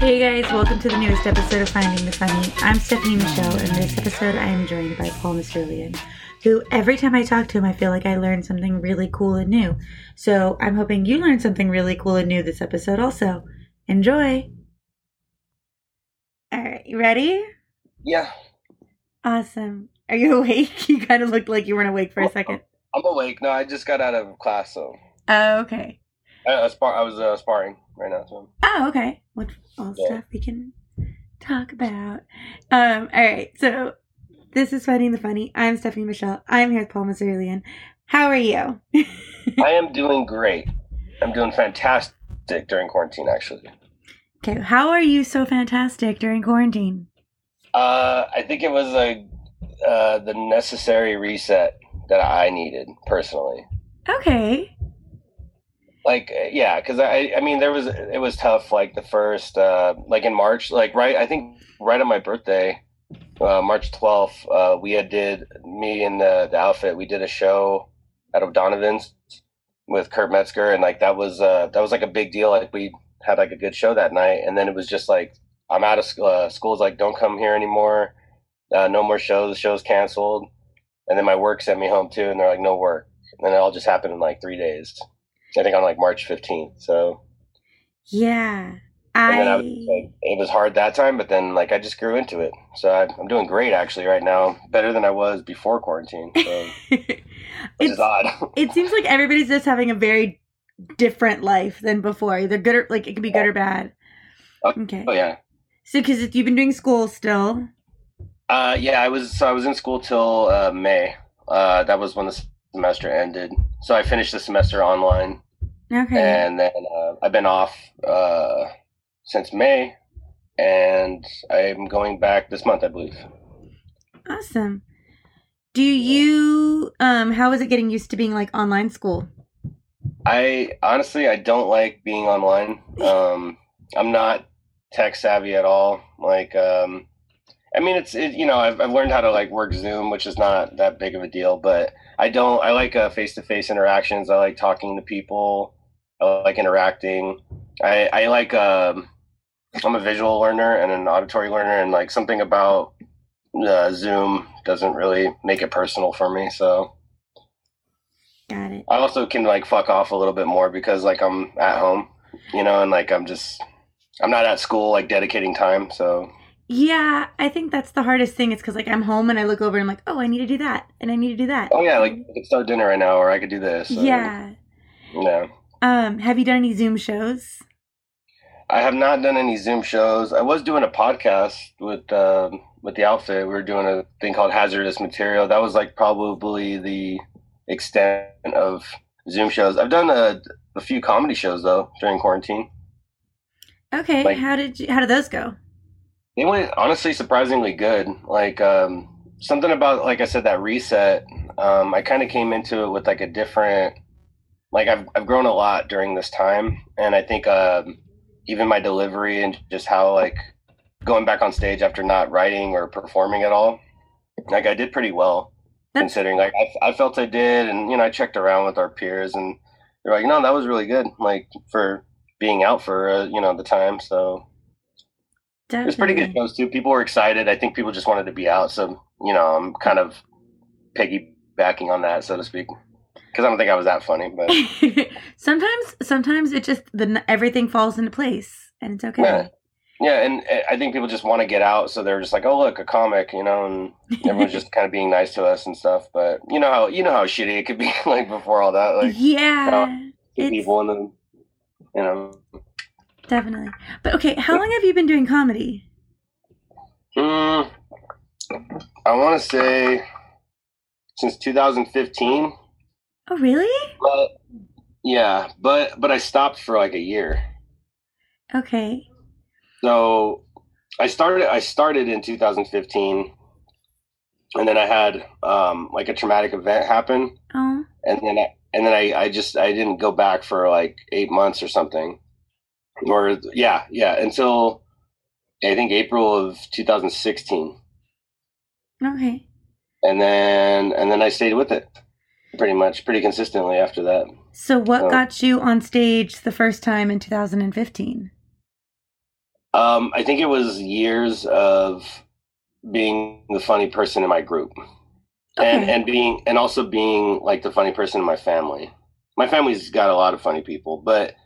Hey guys, welcome to the newest episode of Finding the Funny. I'm Stephanie Michelle, and this episode I am joined by Paul Masurian, who every time I talk to him I feel like I learn something really cool and new. So I'm hoping you learn something really cool and new this episode also. Enjoy! Alright, you ready? Yeah. Awesome. Are you awake? You kind of looked like you weren't awake for a second. I'm awake. No, I just got out of class, so. Oh, okay. I was sparring right now, so. Oh, okay. What all stuff we can talk about. Alright, so this is Finding the Funny. I'm Stephanie Michelle. I'm here with Paul Masurian. How are you? I am doing great. I'm doing fantastic during quarantine, actually. Okay, how are you so fantastic during quarantine? I think it was the necessary reset that I needed, personally. Okay. Like, yeah, because I mean, it was tough, like, the first, like, in March, like, I think right on my birthday, March 12th, me and the outfit, we did a show at O'Donovan's with Kurt Metzger, and, like, that was like, a big deal. Like, we had, like, a good show that night, and then it was just, like, I'm out of school's like, don't come here anymore, no more shows, the show's canceled, and then my work sent me home, too, and they're like, no work, and then it all just happened in, like, 3 days. I think on like March 15th. So yeah, it was hard that time, but then like I just grew into it. So I'm doing great actually right now, better than I was before quarantine. So which is odd. It seems like everybody's just having a very different life than before. Either good or like it can be good or bad. Okay. Oh yeah. So because you've been doing school still. Yeah, I was in school till May. That was when the semester ended. So I finished the semester online. Okay. And then I've been off since May, and I'm going back this month, I believe. Awesome. Do you, how is it getting used to being like online school? I don't like being online. I'm not tech savvy at all. Like, I mean, I've learned how to like work Zoom, which is not that big of a deal, but I like face-to-face interactions. I like talking to people. I like interacting. I like, I'm a visual learner and an auditory learner, and like something about Zoom doesn't really make it personal for me. So got it. I also can like fuck off a little bit more because like I'm at home, and like I'm not at school like dedicating time. So yeah, I think that's the hardest thing. It's because like I'm home and I look over and I'm like, oh, I need to do that and I need to do that. Oh yeah, like I could start dinner right now, or I could do this. Yeah. Yeah. Have you done any Zoom shows? I have not done any Zoom shows. I was doing a podcast with the outfit. We were doing a thing called Hazardous Material. That was like probably the extent of Zoom shows. I've done a few comedy shows though during quarantine. Okay, like, how did those go? They went honestly surprisingly good. Like something about, like I said, that reset. I kind of came into it with like a different. Like I've grown a lot during this time, and I think even my delivery and just how like going back on stage after not writing or performing at all, like I did pretty well considering. Like I felt I did, and I checked around with our peers, and they're like, no, that was really good. Like for being out for the time, so. Definitely. It was pretty good shows too. People were excited. I think people just wanted to be out, so I'm kind of piggybacking on that, so to speak, because I don't think I was that funny. But sometimes it just everything falls into place, and it's okay. Yeah, and I think people just want to get out, so they're just like, oh look, a comic, and everyone's just kind of being nice to us and stuff. But you know how shitty it could be like before all that, like people and then Definitely. But okay, how long have you been doing comedy? I want to say since 2015. Oh, really? But yeah, but I stopped for like a year. Okay. So I started in 2015, and then I had like a traumatic event happen. Oh. And then I didn't go back for like 8 months or something. Or yeah, until I think April of 2016. Okay. And then I stayed with it pretty consistently after that. So what got you on stage the first time in 2015? I think it was years of being the funny person in my group, Okay. and also being like the funny person in my family. My family's got a lot of funny people, but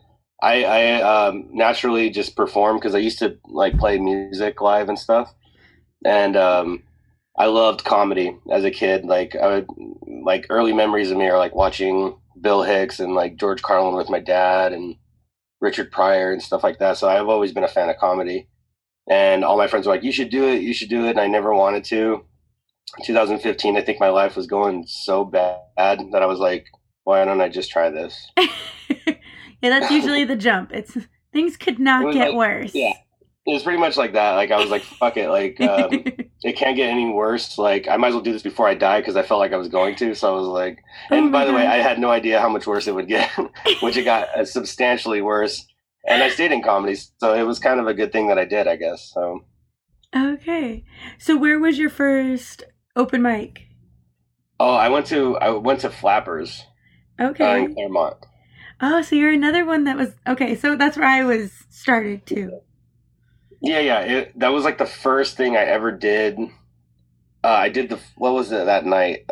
I naturally just perform because I used to like play music live and stuff, and I loved comedy as a kid. Like I would like early memories of me are like watching Bill Hicks and like George Carlin with my dad and Richard Pryor and stuff like that. So I've always been a fan of comedy. And all my friends were like, "You should do it. You should do it." And I never wanted to. 2015, I think my life was going so bad that I was like, "Why don't I just try this?" Yeah, that's usually the jump. It's things could not get like, worse. yeah, it was pretty much like that. Like I was like, "Fuck it." Like it can't get any worse. Like I might as well do this before I die because I felt like I was going to. So I was like, and by the way, I had no idea how much worse it would get, which it got substantially worse. And I stayed in comedy, so it was kind of a good thing that I did, I guess. So Okay. So where was your first open mic? oh, I went to Flappers Okay. in Claremont. Oh, so you're another one that was okay. So that's where I was started too. Yeah, yeah. That was like the first thing I ever did. I did the what was it that night?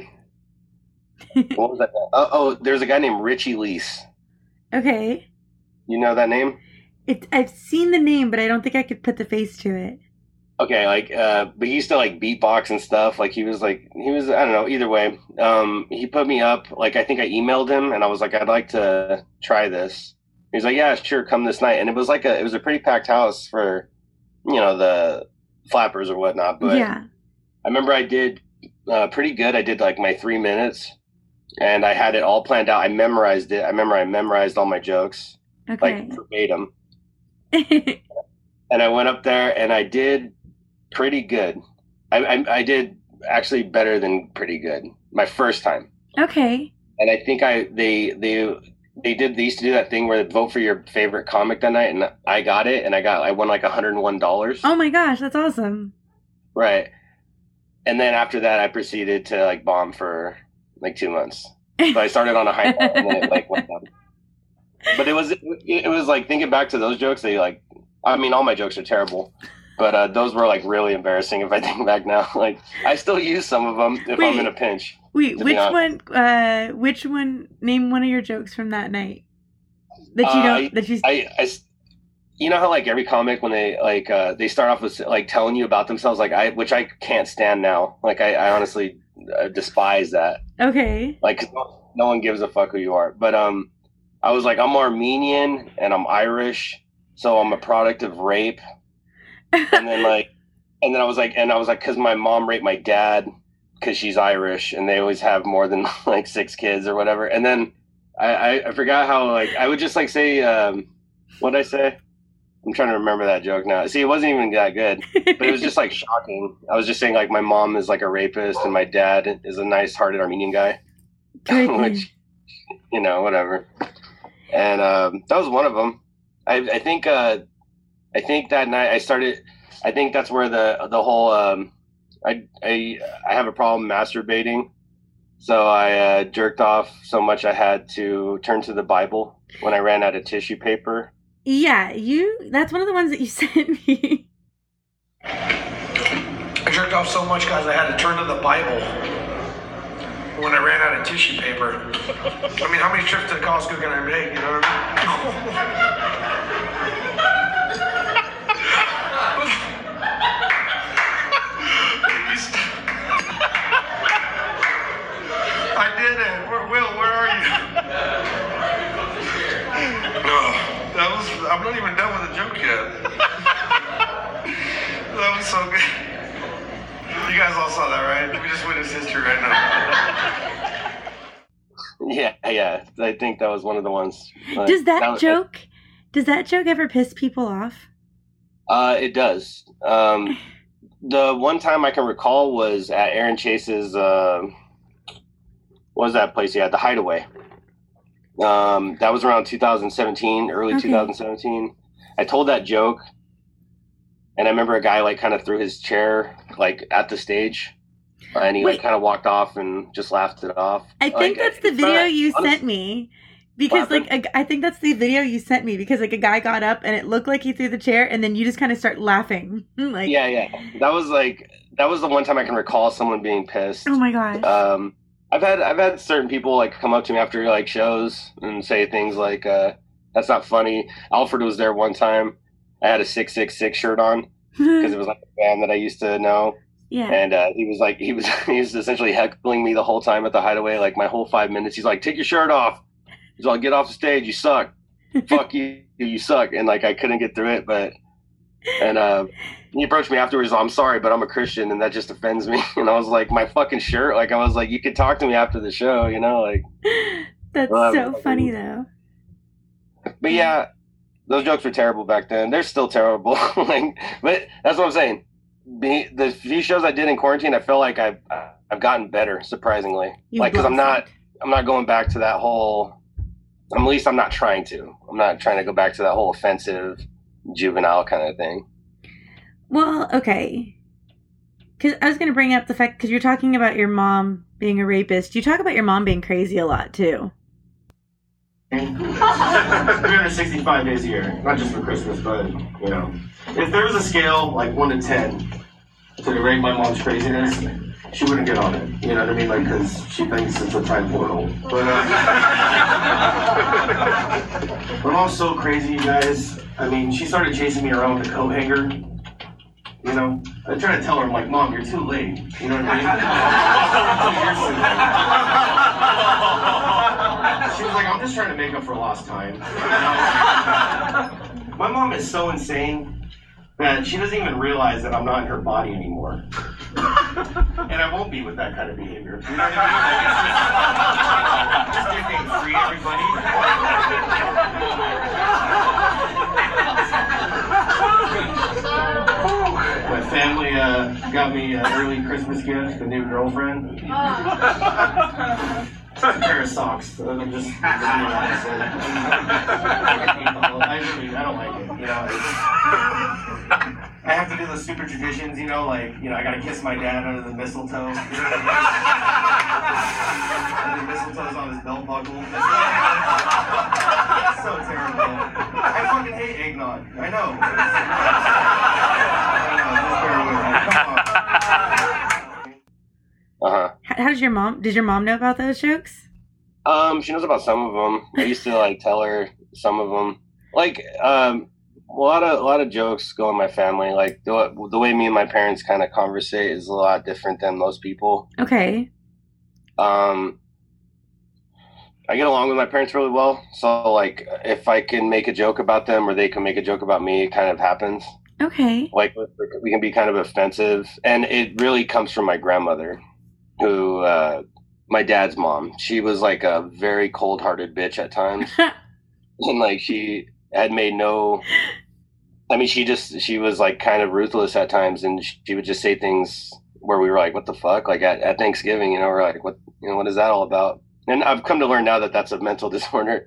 What was that? There's a guy named Richie Lease. Okay. You know that name? I've seen the name, but I don't think I could put the face to it. Okay, like, but he used to like beatbox and stuff. Like he was I don't know. Either way, he put me up. Like I think I emailed him and I was like, I'd like to try this. He's like, yeah, sure, come this night. And it was a pretty packed house for, the flappers or whatnot. But Yeah. I remember I did pretty good. I did like my 3 minutes, and I had it all planned out. I memorized it. I remember I memorized all my jokes Okay. like verbatim, and I went up there and I did pretty good. I did actually better than pretty good my first time, Okay. and I think they used to do that thing where they vote for your favorite comic that night, and I got it, and I won like $101. Oh my gosh, that's awesome. Right. And then after that, I proceeded to like bomb for like 2 months. So I started on a high point and then it like went down. But it was like thinking back to those jokes. I mean, all my jokes are terrible, but those were like really embarrassing if I think back now. Like I still use some of them if I'm in a pinch. Wait, which one? Which one? Name one of your jokes from that night that you don't. That you. You know how like every comic when they start off with like telling you about themselves, which I can't stand now. Like I honestly despise that. Okay. Like no one gives a fuck who you are. But I was like, I'm Armenian and I'm Irish, so I'm a product of rape. And then I was like, because my mom raped my dad because she's Irish, and they always have more than like 6 kids or whatever. And then I forgot how like I would just like say what'd I say? I'm trying to remember that joke now. See, it wasn't even that good, but it was just like shocking. I was just saying like my mom is like a rapist and my dad is a nice-hearted Armenian guy, which whatever. And that was one of them. I think that night I started. I think that's where the whole I have a problem masturbating, so I jerked off so much I had to turn to the Bible when I ran out of tissue paper. Yeah, that's one of the ones that you sent me. I jerked off so much, guys, I had to turn to the Bible when I ran out of tissue paper. I mean, how many trips to Costco can I make, you know what I did it. Will, where are you? I'm not even done with the joke yet. That was so good. You guys all saw that, right? We just witnessed history right now. Yeah. I think that was one of the ones. Does that joke ever piss people off? It does. The one time I can recall was at Aaron Chase's, what was that place? Yeah, the Hideaway. That was around 2017, early 2017. I told that joke, and I remember a guy like kind of threw his chair like at the stage, and he like kind of walked off and just laughed it off. I think that's the video you sent me. Because I think that's the video you sent me. Because like a guy got up and it looked like he threw the chair, and then you just kind of start laughing. Like yeah. That was the one time I can recall someone being pissed. Oh my gosh. I've had certain people like come up to me after like shows and say things like, "That's not funny." Alfred was there one time. I had a 666 shirt on because it was like a band that I used to know. Yeah. And he was essentially heckling me the whole time at the Hideaway, like my whole 5 minutes. He's like, "Take your shirt off." He's like, "Get off the stage. You suck. Fuck you. You suck." And like I couldn't get through it, and he approached me afterwards. "I'm sorry, but I'm a Christian, and that just offends me." And I was like, "My fucking shirt." Like I was like, "You could talk to me after the show, you know?" Like that's so funny though. But yeah, those jokes were terrible back then. They're still terrible. But that's what I'm saying. The few shows I did in quarantine, I feel like I've gotten better, surprisingly. Because I'm not going back to that whole. At least I'm not trying to. I'm not trying to go back to that whole offensive, juvenile kind of thing. Well, okay. Because I was going to bring up the fact, because you're talking about your mom being a rapist. You talk about your mom being crazy a lot, too. 365 days a year, not just for Christmas, but, you know. If there was a scale, like 1 to 10, to rate my mom's craziness, she wouldn't get on it. You know what I mean? Like, because she thinks it's a time portal. But, my mom's so crazy, you guys. I mean, she started chasing me around with a coat hanger. You know? I tried to tell her, I'm like, "Mom, you're too late." You know what I mean? She was like, "I'm just trying to make up for lost time." My mom is so insane that she doesn't even realize that I'm not in her body anymore. And I won't be with that kind of behavior. You know what I mean? Just getting free, everybody. My family got me an early Christmas gift, a new girlfriend. A pair of socks. I'm just I don't like it. You know, I have to do those stupid traditions. You know, like I gotta kiss my dad under the mistletoe. You know what I mean? The mistletoe's on his belt buckle. It's so terrible. I fucking hate eggnog. I know. How does your mom know about those jokes? She knows about some of them. I used to like tell her some of them. Like, a lot of jokes go in my family. Like the way me and my parents kind of conversate is a lot different than most people. Okay. I get along with my parents really well. So like, if I can make a joke about them or they can make a joke about me, it kind of happens. Okay. Like we can be kind of offensive, and it really comes from my grandmother, who my dad's mom. She was like a very cold-hearted bitch at times. And like she had made no, I mean, she was like kind of ruthless at times, and she would just say things where we were like, "What the fuck?" Like at Thanksgiving, we're like, "What is that all about?" And I've come to learn now that that's a mental disorder.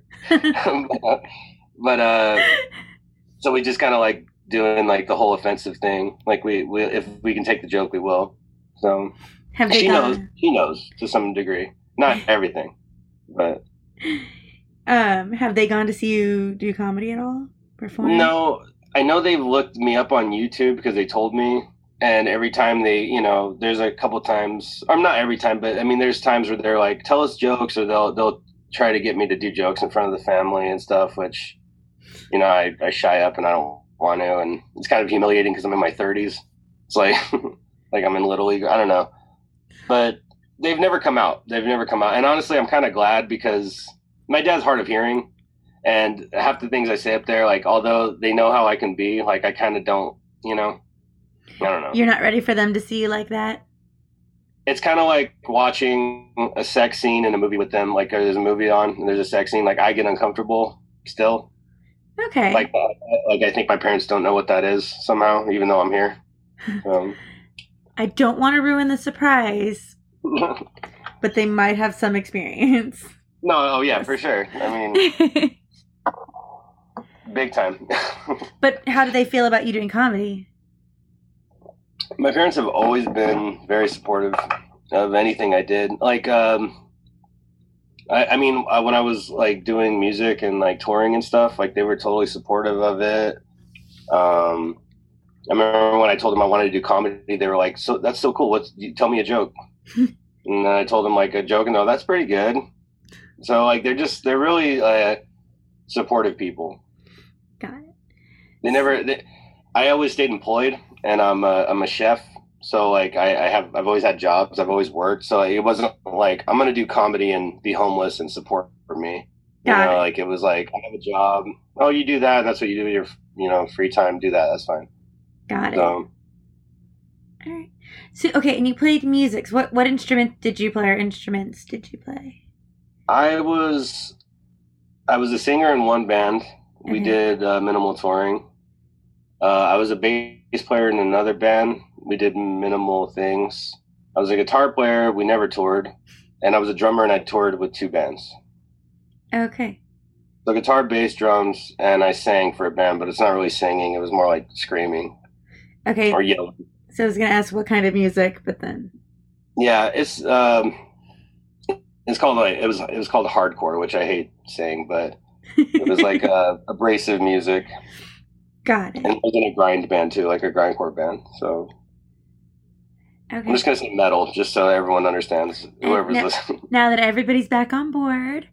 But so we just kind of like doing like the whole offensive thing. Like we if we can take the joke, we will. So she knows to some degree, not everything, but. Have they gone to see you do comedy at all? Perform? No, I know they've looked me up on YouTube because they told me, and every time they, there's a couple times, or not every time, but I mean, there's times where they're like, "Tell us jokes," or they'll try to get me to do jokes in front of the family and stuff, which, I shy up and I don't want to, and it's kind of humiliating because I'm in my 30s. It's like, like I'm in Little League. I don't know, but they've never come out. And honestly, I'm kind of glad because my dad's hard of hearing, and half the things I say up there, like, although they know how I can be, like, I kind of don't, I don't know. You're not ready for them to see you like that? It's kind of like watching a sex scene in a movie with them. Like, there's a movie on, and there's a sex scene. Like, I get uncomfortable still. Okay. Like I think my parents don't know what that is somehow, even though I'm here. I don't want to ruin the surprise, but they might have some experience. No, oh yeah, for sure. I mean, big time. But how do they feel about you doing comedy? My parents have always been very supportive of anything I did. Like, I mean, when I was like doing music and like touring and stuff, like they were totally supportive of it. Um, I remember when I told them I wanted to do comedy, they were like, "So that's so cool. Tell me a joke." And then I told them like a joke, and that's pretty good. So like they're really supportive people. Got it. I always stayed employed, and I'm a chef. So like I've always had jobs. I've always worked. So it wasn't like I'm gonna do comedy and be homeless and support for me. Like it was like I have a job. Oh, you do that. That's what you do with your free time. Do that. That's fine. Got it. All right. So okay, and you played music. So what instrument did you play, or instruments did you play? I was a singer in one band. We did minimal touring. I was a bass player in another band. We did minimal things. I was a guitar player. We never toured. And I was a drummer, and I toured with 2 bands. Okay. So guitar, bass, drums, and I sang for a band, but it's not really singing. It was more like screaming. Okay. Or yelling. So I was going to ask what kind of music, but then. Yeah, it's called it was called hardcore, which I hate saying, but it was like abrasive music. Got it. And it was in a grind band too, like a grindcore band. So okay. I'm just gonna say metal, just so everyone understands. Whoever's listening. Now that everybody's back on board,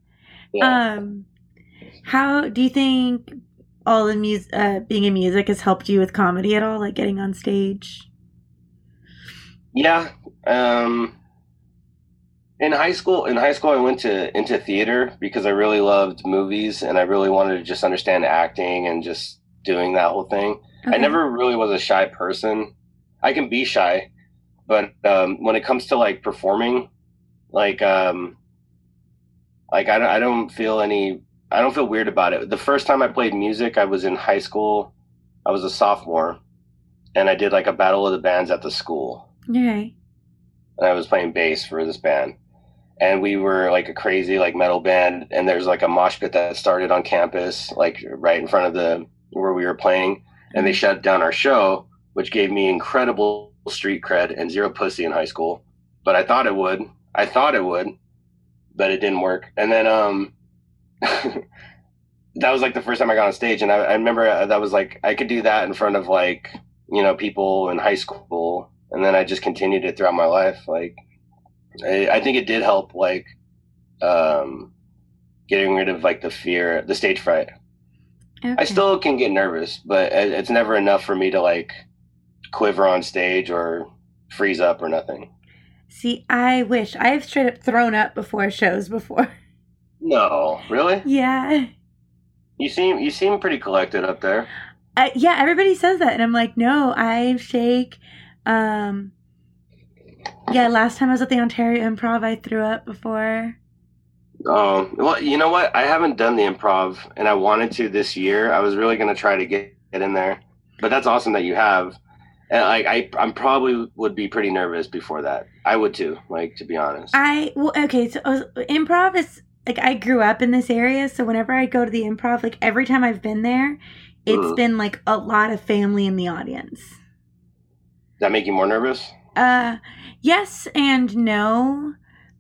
how do you think all the music, being in music, has helped you with comedy at all? Like getting on stage? Yeah. In high school, I went into theater because I really loved movies and I really wanted to just understand acting and just doing that whole thing. Okay. I never really was a shy person. I can be shy, but when it comes to like performing, I don't feel weird about it. The first time I played music, I was in high school. I was a sophomore, and I did like a battle of the bands at the school. Okay. And I was playing bass for this band. And we were like a crazy like metal band, and there's like a mosh pit that started on campus, like right in front of where we were playing, and they shut down our show, which gave me incredible street cred and zero pussy in high school. But I thought it would, but it didn't work. And then that was like the first time I got on stage, and I remember that was like I could do that in front of like people in high school, and then I just continued it throughout my life. Like I think it did help, like getting rid of like the fear, the stage fright. Okay. I still can get nervous, but it's never enough for me to like quiver on stage or freeze up or nothing. See, I wish. I have straight up thrown up before shows before. No, really? Yeah. You seem pretty collected up there. Yeah, everybody says that, and I'm like, no, I shake. Yeah, last time I was at the Ontario Improv, I threw up before. Oh, well, you know what? I haven't done the improv, and I wanted to this year. I was really going to try to get in there, but that's awesome that you have. And I'm probably would be pretty nervous before that. I would too, like, to be honest. Okay, so improv is, like, I grew up in this area, so whenever I go to the improv, like, every time I've been there, it's been, like, a lot of family in the audience. Does that make you more nervous? Yes and no.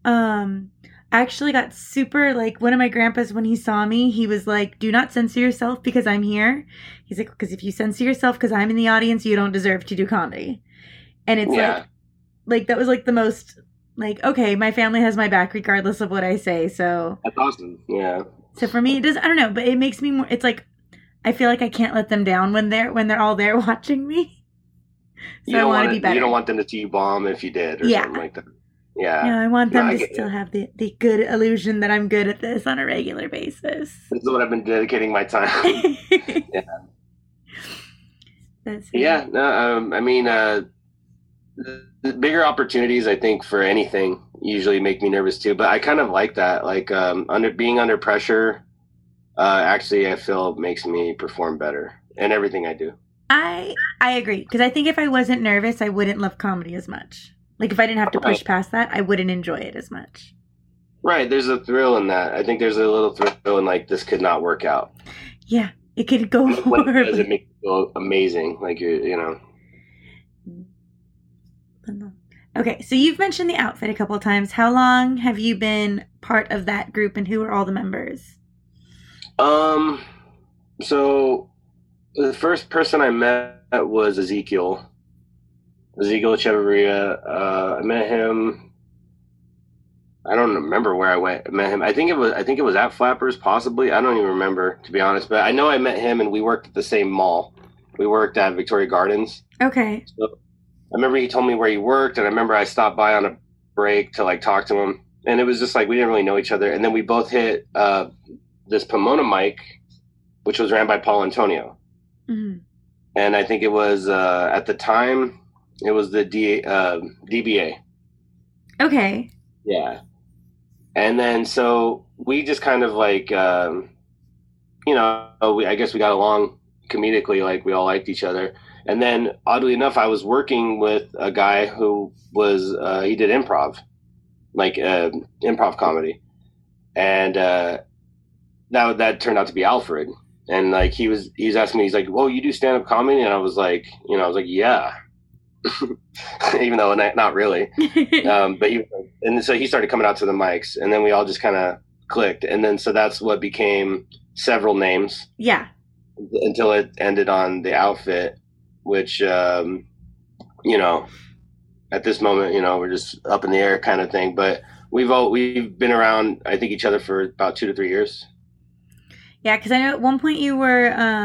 I actually got super, like, one of my grandpas, when he saw me, he was like, do not censor yourself because I'm here. He's like, because if you censor yourself because I'm in the audience, you don't deserve to do comedy. And it's like that was like the most, like, okay, my family has my back regardless of what I say. So that's awesome. Yeah. So for me, it does, I don't know, but it makes me more, it's like, I feel like I can't let them down when they're all there watching me. So I want to be better. You don't want them to see you bomb if you did or something like that. Yeah. No, I want them to still have the good illusion that I'm good at this on a regular basis. This is what I've been dedicating my time. Yeah. That's yeah. No, I mean, the bigger opportunities, I think, for anything usually make me nervous too. But I kind of like that. Like being under pressure, actually, I feel makes me perform better in everything I do. I agree, because I think if I wasn't nervous, I wouldn't love comedy as much. Like, if I didn't have to push past that, I wouldn't enjoy it as much. Right. There's a thrill in that. I think there's a little thrill in, like, this could not work out. Yeah. It could go horribly. When it does, it makes you feel amazing. Like, you know. Okay, so you've mentioned the outfit a couple of times. How long have you been part of that group, and who are all the members? So the first person I met was Ezekiel Echeverria. I met him. I don't remember where I met him. I think it was at Flappers, possibly. I don't even remember, to be honest. But I know I met him, and we worked at the same mall. We worked at Victoria Gardens. Okay. So I remember he told me where he worked, and I remember I stopped by on a break to like talk to him, and it was just like we didn't really know each other. And then we both hit this Pomona mic, which was ran by Paul Antonio. Mm-hmm. And I think it was at the time it was the DBA. Okay. Yeah. And then so we just kind of like I guess we got along comedically, like we all liked each other. And then oddly enough, I was working with a guy who was he did improv, like improv comedy, and that turned out to be Alfred. And like he was asking me, he's like, "Whoa, you do stand up comedy?" And I was like, "Yeah," even though not really. But so he started coming out to the mics, and then we all just kind of clicked, and then so that's what became several names. Yeah. Until it ended on the outfit, which at this moment, we're just up in the air kind of thing. But we've been around, I think, each other for about 2 to 3 years. Yeah, because I know at one point you were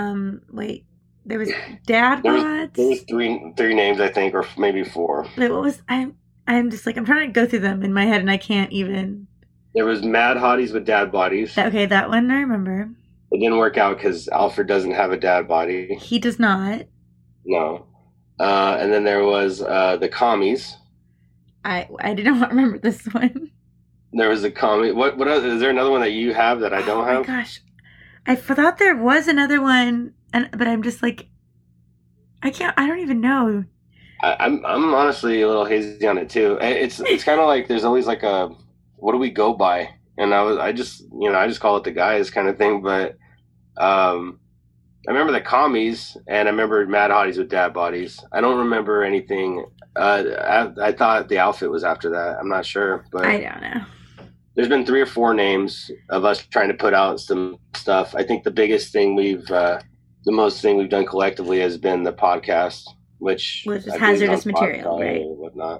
there was Dad Bods. There was three names, I think, or maybe 4. Wait, what was I'm just like I'm trying to go through them in my head and I can't even. There was Mad Hotties with Dad Bodies. Okay, that one I remember. It didn't work out because Alfred doesn't have a dad body. He does not. No. And then there was the Commies. I did not remember this one. There was a commie. What other, is there another one that you have that I don't have? Oh my gosh. I thought there was another one, but I'm just like, I don't even know. I'm honestly a little hazy on it too. It's kind of like there's always like a, what do we go by? And I just call it the guys kind of thing. But I remember the Commies, and I remember Mad Hotties with Dad Bodies. I don't remember anything. I thought the outfit was after that. I'm not sure, but I don't know. There's been 3 or 4 names of us trying to put out some stuff. I think the biggest thing the most thing we've done collectively has been the podcast, which is hazardous material, right? Or whatnot.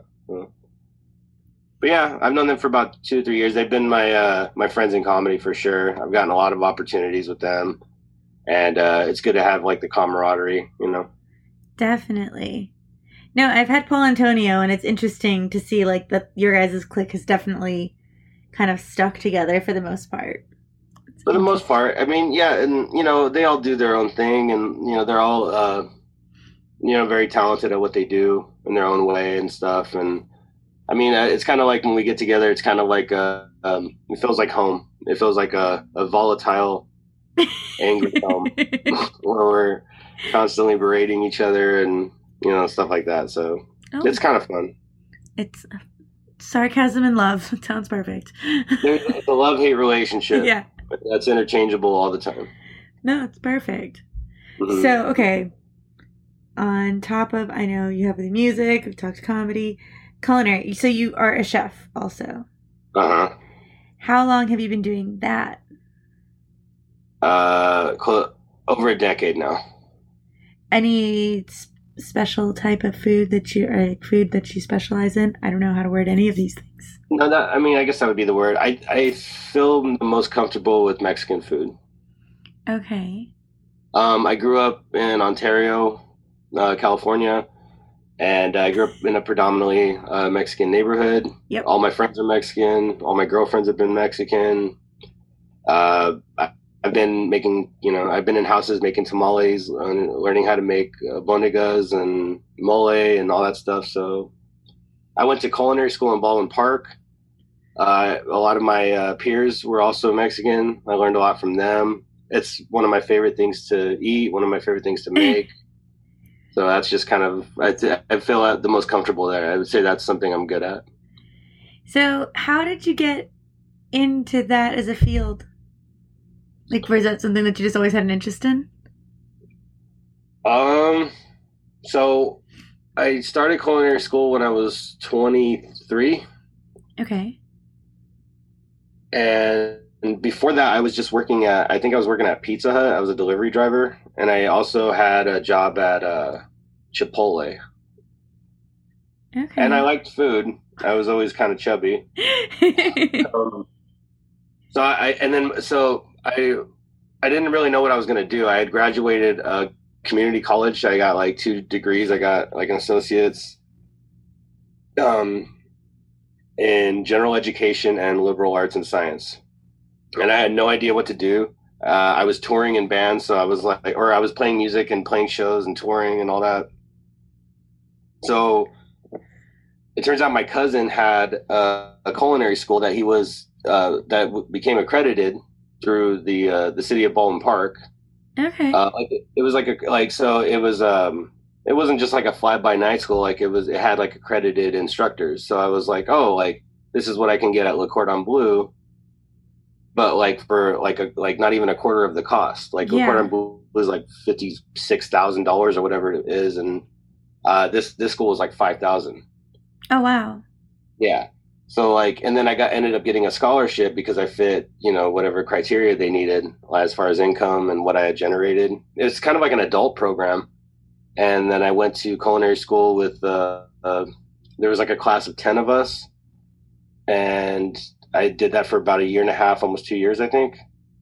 But yeah, I've known them for about 2 or 3 years. They've been my friends in comedy for sure. I've gotten a lot of opportunities with them, and it's good to have like the camaraderie, Definitely. No, I've had Paul Antonio, and it's interesting to see like that your guys' clique has definitely kind of stuck together for the most part. For the most part, I mean, yeah, and they all do their own thing, and they're all very talented at what they do in their own way and stuff. And I mean, it's kind of like when we get together, it's kind of like it feels like home. It feels like a volatile, angry home where we're constantly berating each other and stuff like that. So it's kind of fun. It's sarcasm and love. It sounds perfect. There's a love-hate relationship. Yeah. That's interchangeable all the time. No, it's perfect. Mm-hmm. So, okay. On top of, I know you have the music, we've talked comedy, culinary. So you are a chef also. Uh-huh. How long have you been doing that? Over a decade now. Any special type of food that you specialize in? I don't know how to word any of these things. No, I guess that would be the word. I feel the most comfortable with Mexican food. Okay. I grew up in Ontario, California, and I grew up in a predominantly Mexican neighborhood. Yep. All my friends are Mexican. All my girlfriends have been Mexican. I've been in houses making tamales, learning how to make bondigas and mole and all that stuff. So I went to culinary school in Baldwin Park. A lot of my peers were also Mexican. I learned a lot from them. It's one of my favorite things to eat, one of my favorite things to make. So that's just kind of, I feel the most comfortable there. I would say that's something I'm good at. So how did you get into that as a field? Like, was that something that you just always had an interest in? So I started culinary school when I was 23, Okay. and before that, I was just working at. I think I was working at Pizza Hut. I was a delivery driver, and I also had a job at Chipotle. Okay. And I liked food. I was always kind of chubby. So I didn't really know what I was going to do. I had graduated community college. I got like 2 degrees. I got like an associate's in general education and liberal arts and science. And I had no idea what to do. I was touring in bands, so I was playing music and playing shows and touring and all that. So it turns out my cousin had a culinary school that he was became accredited through the city of Baldwin Park. Okay. It was it wasn't just like a fly by night school. Like it had like accredited instructors. So I was like, oh, like this is what I can get at Le Cordon Bleu, but like for like not even a quarter of the cost. Like Le Cordon Bleu was like $56,000 or whatever it is, and this school was like 5,000. Oh wow. Yeah. So like, and then I ended up getting a scholarship because I fit, whatever criteria they needed as far as income and what I had generated. It's kind of like an adult program. And then I went to culinary school with, there was like a class of 10 of us. And I did that for about 1.5 years, almost 2 years, I think.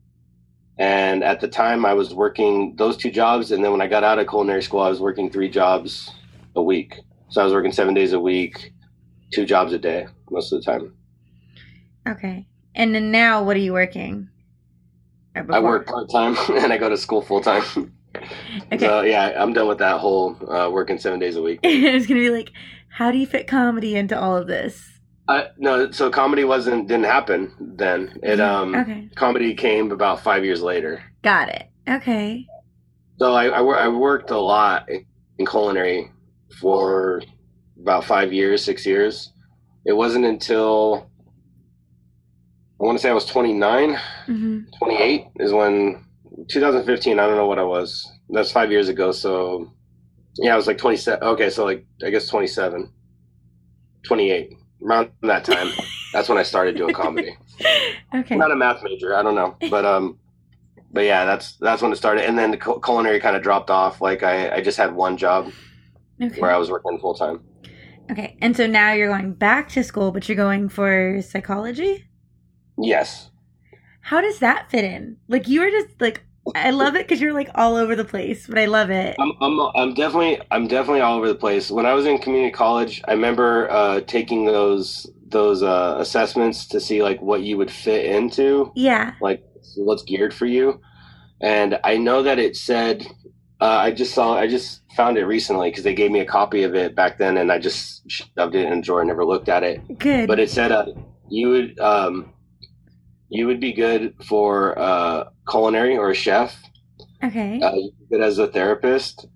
And at the time I was working those 2 jobs. And then when I got out of culinary school, I was working 3 jobs a week. So I was working 7 days a week, 2 jobs a day most of the time. Okay. And then now what are you working? I work part-time and I go to school full-time. Okay. So yeah, I'm done with that whole working 7 days a week. It's going to be like, how do you fit comedy into all of this? No, so comedy didn't happen then. Okay. Comedy came about 5 years later. Got it. Okay. So I worked a lot in culinary for about 5 years, 6 years. It wasn't until I want to say I was 29, 28 is when 2015. I don't know what I was. That's 5 years ago. So yeah, I was like 27. Okay. So like, I guess 27, 28 around that time. That's when I started doing comedy. Okay. I'm not a math major. I don't know. But yeah, that's when it started. And then the culinary kind of dropped off. Like I just had one job where I was working full time. Okay. And so now you're going back to school, but you're going for psychology? Yes. How does that fit in? Like you were just like, I love it because you're like all over the place, but I love it. I'm definitely all over the place. When I was in community college, I remember taking those assessments to see like what you would fit into. Yeah. Like what's geared for you. And I know that it said, I just found it recently because they gave me a copy of it back then, and I just shoved it in a drawer and never looked at it. Good. But it said you would be good for culinary or a chef. Okay. You'd be good as a therapist,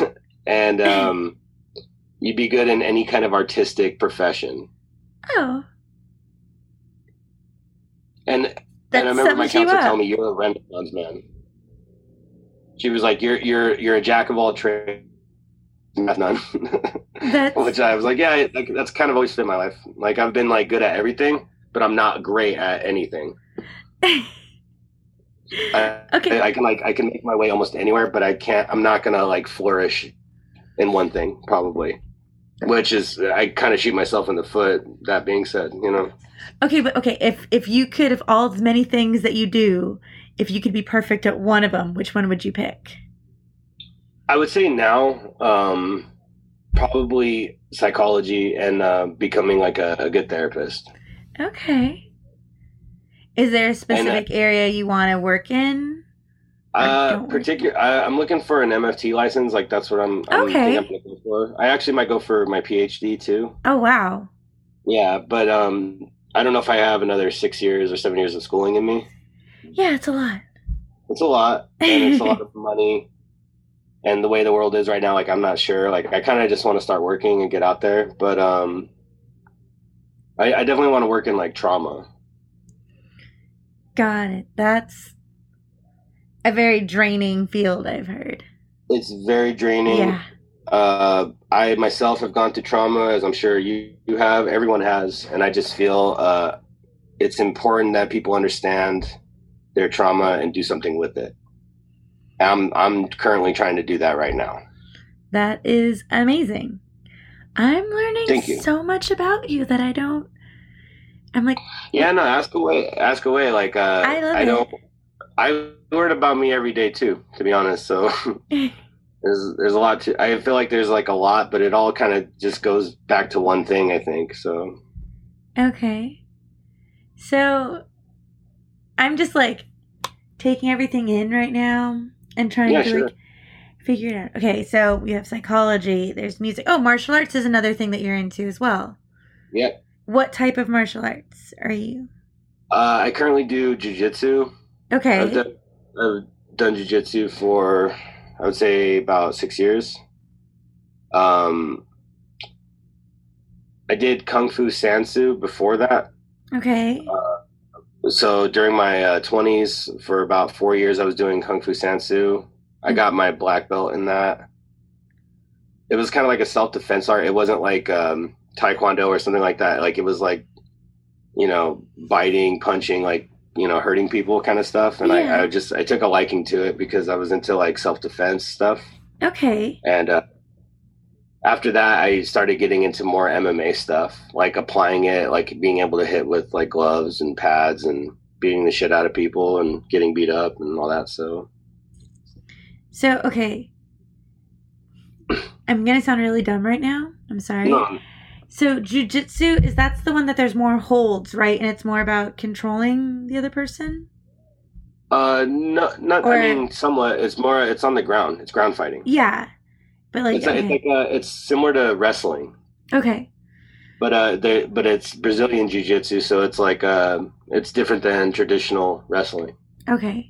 and you'd be good in any kind of artistic profession. Oh. And I remember my counselor telling me you're a Renaissance man. She was like, "You're a jack of all trades, math none." Which I was like, yeah, that's kind of always fit my life. Like I've been like good at everything, but I'm not great at anything. Okay. I can make my way almost anywhere, but I'm not gonna like flourish in one thing probably. Which is I kind of shoot myself in the foot. That being said, Okay, but okay, if you could, if all the many things that you do, if you could be perfect at one of them, which one would you pick? I would say now, probably psychology and becoming like a good therapist. Okay. Is there a specific area you want to work in? I'm looking for an MFT license. Like that's what I'm looking for. I actually might go for my PhD too. Oh wow. Yeah, but I don't know if I have another 6 years or 7 years of schooling in me. Yeah, it's a lot. It's a lot, and it's a lot of money. And the way the world is right now, like I'm not sure. Like I kind of just want to start working and get out there, but I definitely want to work in like trauma. Got it. That's a very draining field, I've heard. It's very draining. Yeah. I myself have gone through trauma, as I'm sure you have. Everyone has, and I just feel it's important that people understand their trauma and do something with it. I'm currently trying to do that right now. That is amazing. I'm learning Thank you. so much about you that I don't. I'm like, Yeah, no, ask away. Like, I love I don't. it. I learn about me every day too, to be honest. So there's a lot to. I feel like there's like a lot, but it all kind of just goes back to one thing, I think. So Okay. So I'm just like taking everything in right now and trying Yeah, to sure. like figure it out. Okay, so we have psychology, there's music. Oh, martial arts is another thing that you're into as well. yeah. What type of martial arts are you? I currently do jujitsu. Okay. I've done jujitsu for, I would say, about 6 years. I did Kung Fu Sansu before that. Okay. So during my 20s, for about 4 years, I was doing Kung Fu Sansu. I got my black belt in that. It was kind of like a self-defense art. It wasn't like Taekwondo or something like that. Like it was like, biting, punching, like, hurting people kind of stuff. And Yeah. I took a liking to it because I was into like self-defense stuff. Okay. And after that, I started getting into more MMA stuff, like applying it, like being able to hit with like gloves and pads and beating the shit out of people and getting beat up and all that. So So, okay. I'm going to sound really dumb right now. I'm sorry. no, So, jujitsu, that's the one that there's more holds, right? And it's more about controlling the other person? no, not. Or- I mean, somewhat. It's more. It's on the ground. It's ground fighting. Yeah. But like, It's okay. it's similar to wrestling, Okay. but it's Brazilian jiu-jitsu, so it's like it's different than traditional wrestling. Okay.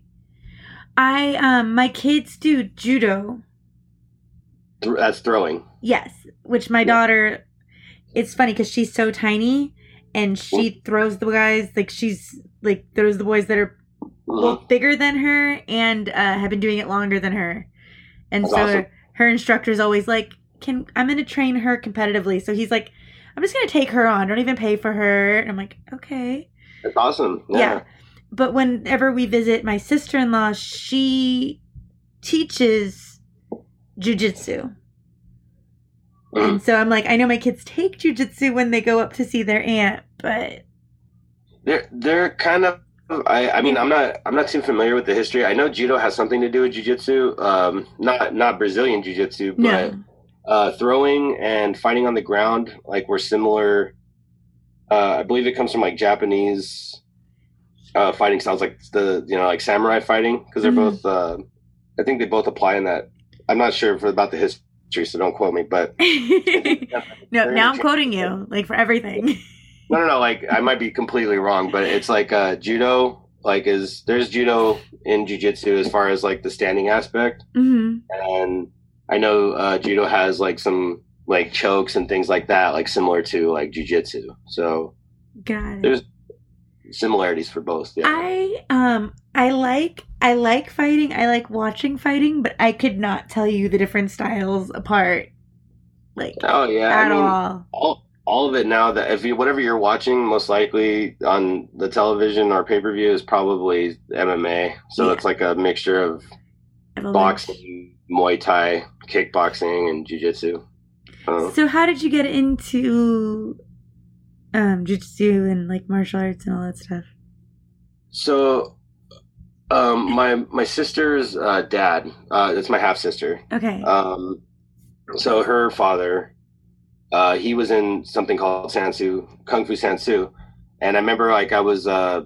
My kids do judo. That's throwing. Yes. Which my daughter, it's funny because she's so tiny and she throws the guys, like she's like throws the boys that are both bigger than her and have been doing it longer than her. And That's so awesome. her instructor's always like, I'm going to train her competitively. So he's like, I'm just going to take her on. Don't even pay for her. And I'm like, okay. That's awesome. Yeah. But whenever we visit my sister-in-law, she teaches jujitsu. And so I'm like, I know my kids take jujitsu when they go up to see their aunt, but They're kind of. I mean, I'm not too familiar with the history. I know judo has something to do with jiu-jitsu. Not Brazilian jiu-jitsu, but no. throwing and fighting on the ground like were similar. I believe it comes from like Japanese fighting styles, like like samurai fighting, because they're both. I think they both apply in that. I'm not sure about the history, so don't quote me. But No, now I'm quoting you, like for everything. no. Like I might be completely wrong, but it's like judo. Like there's judo in jiu-jitsu as far as like the standing aspect, and I know judo has like some like chokes and things like that, like similar to like jiu-jitsu. So Got it. there's similarities for both. Yeah. I like fighting. I like watching fighting, but I could not tell you the different styles apart. Like Oh yeah, at I mean, all. all of it now that whatever you're watching, most likely on the television or pay-per-view is probably MMA. So Yeah. it's like a mixture of I've always- boxing, Muay Thai, kickboxing, and jiu-jitsu. So how did you get into jiu-jitsu and like martial arts and all that stuff? So my sister's dad, it's my half sister. Okay. So her father, he was in something called Sansu, Kung Fu Sansu, and I remember like I was, I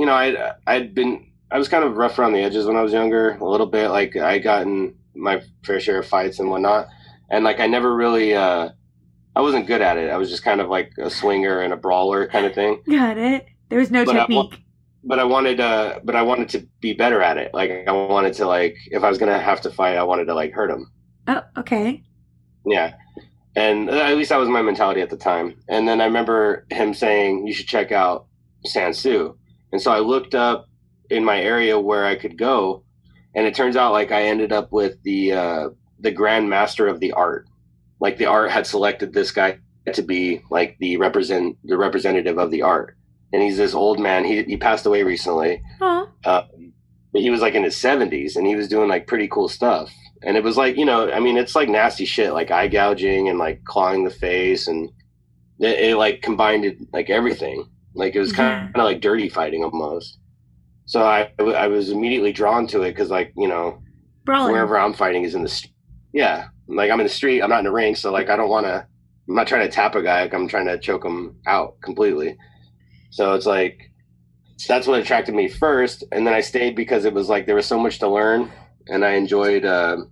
was kind of rough around the edges when I was younger, a little bit. Like I got in my fair share of fights and whatnot, and like I never really, I wasn't good at it. I was just kind of like a swinger and a brawler kind of thing. Got it. There was no But technique. But I wanted to be better at it. Like I wanted to like, if I was gonna have to fight, I wanted to like hurt him. Oh, okay. Yeah. And at least that was my mentality at the time. And then I remember him saying, you should check out Sansu. And so I looked up in my area where I could go. And it turns out like I ended up with the Grand Master of the art. like the art had selected this guy to be like the representative of the art. And he's this old man. He passed away recently. Oh. But he was like in his 70s, and he was doing like pretty cool stuff. And it was like, I mean, it's like nasty shit, like eye gouging and like clawing the face, and it like combined like everything. Like it was kind of like dirty fighting almost. So I was immediately drawn to it because, like, Brawling. wherever I'm fighting is in the street. Yeah, like I'm in the street. I'm not in the ring, so like I'm not trying to tap a guy. Like, I'm trying to choke him out completely. So it's like that's what attracted me first, and then I stayed because it was like there was so much to learn, and I enjoyed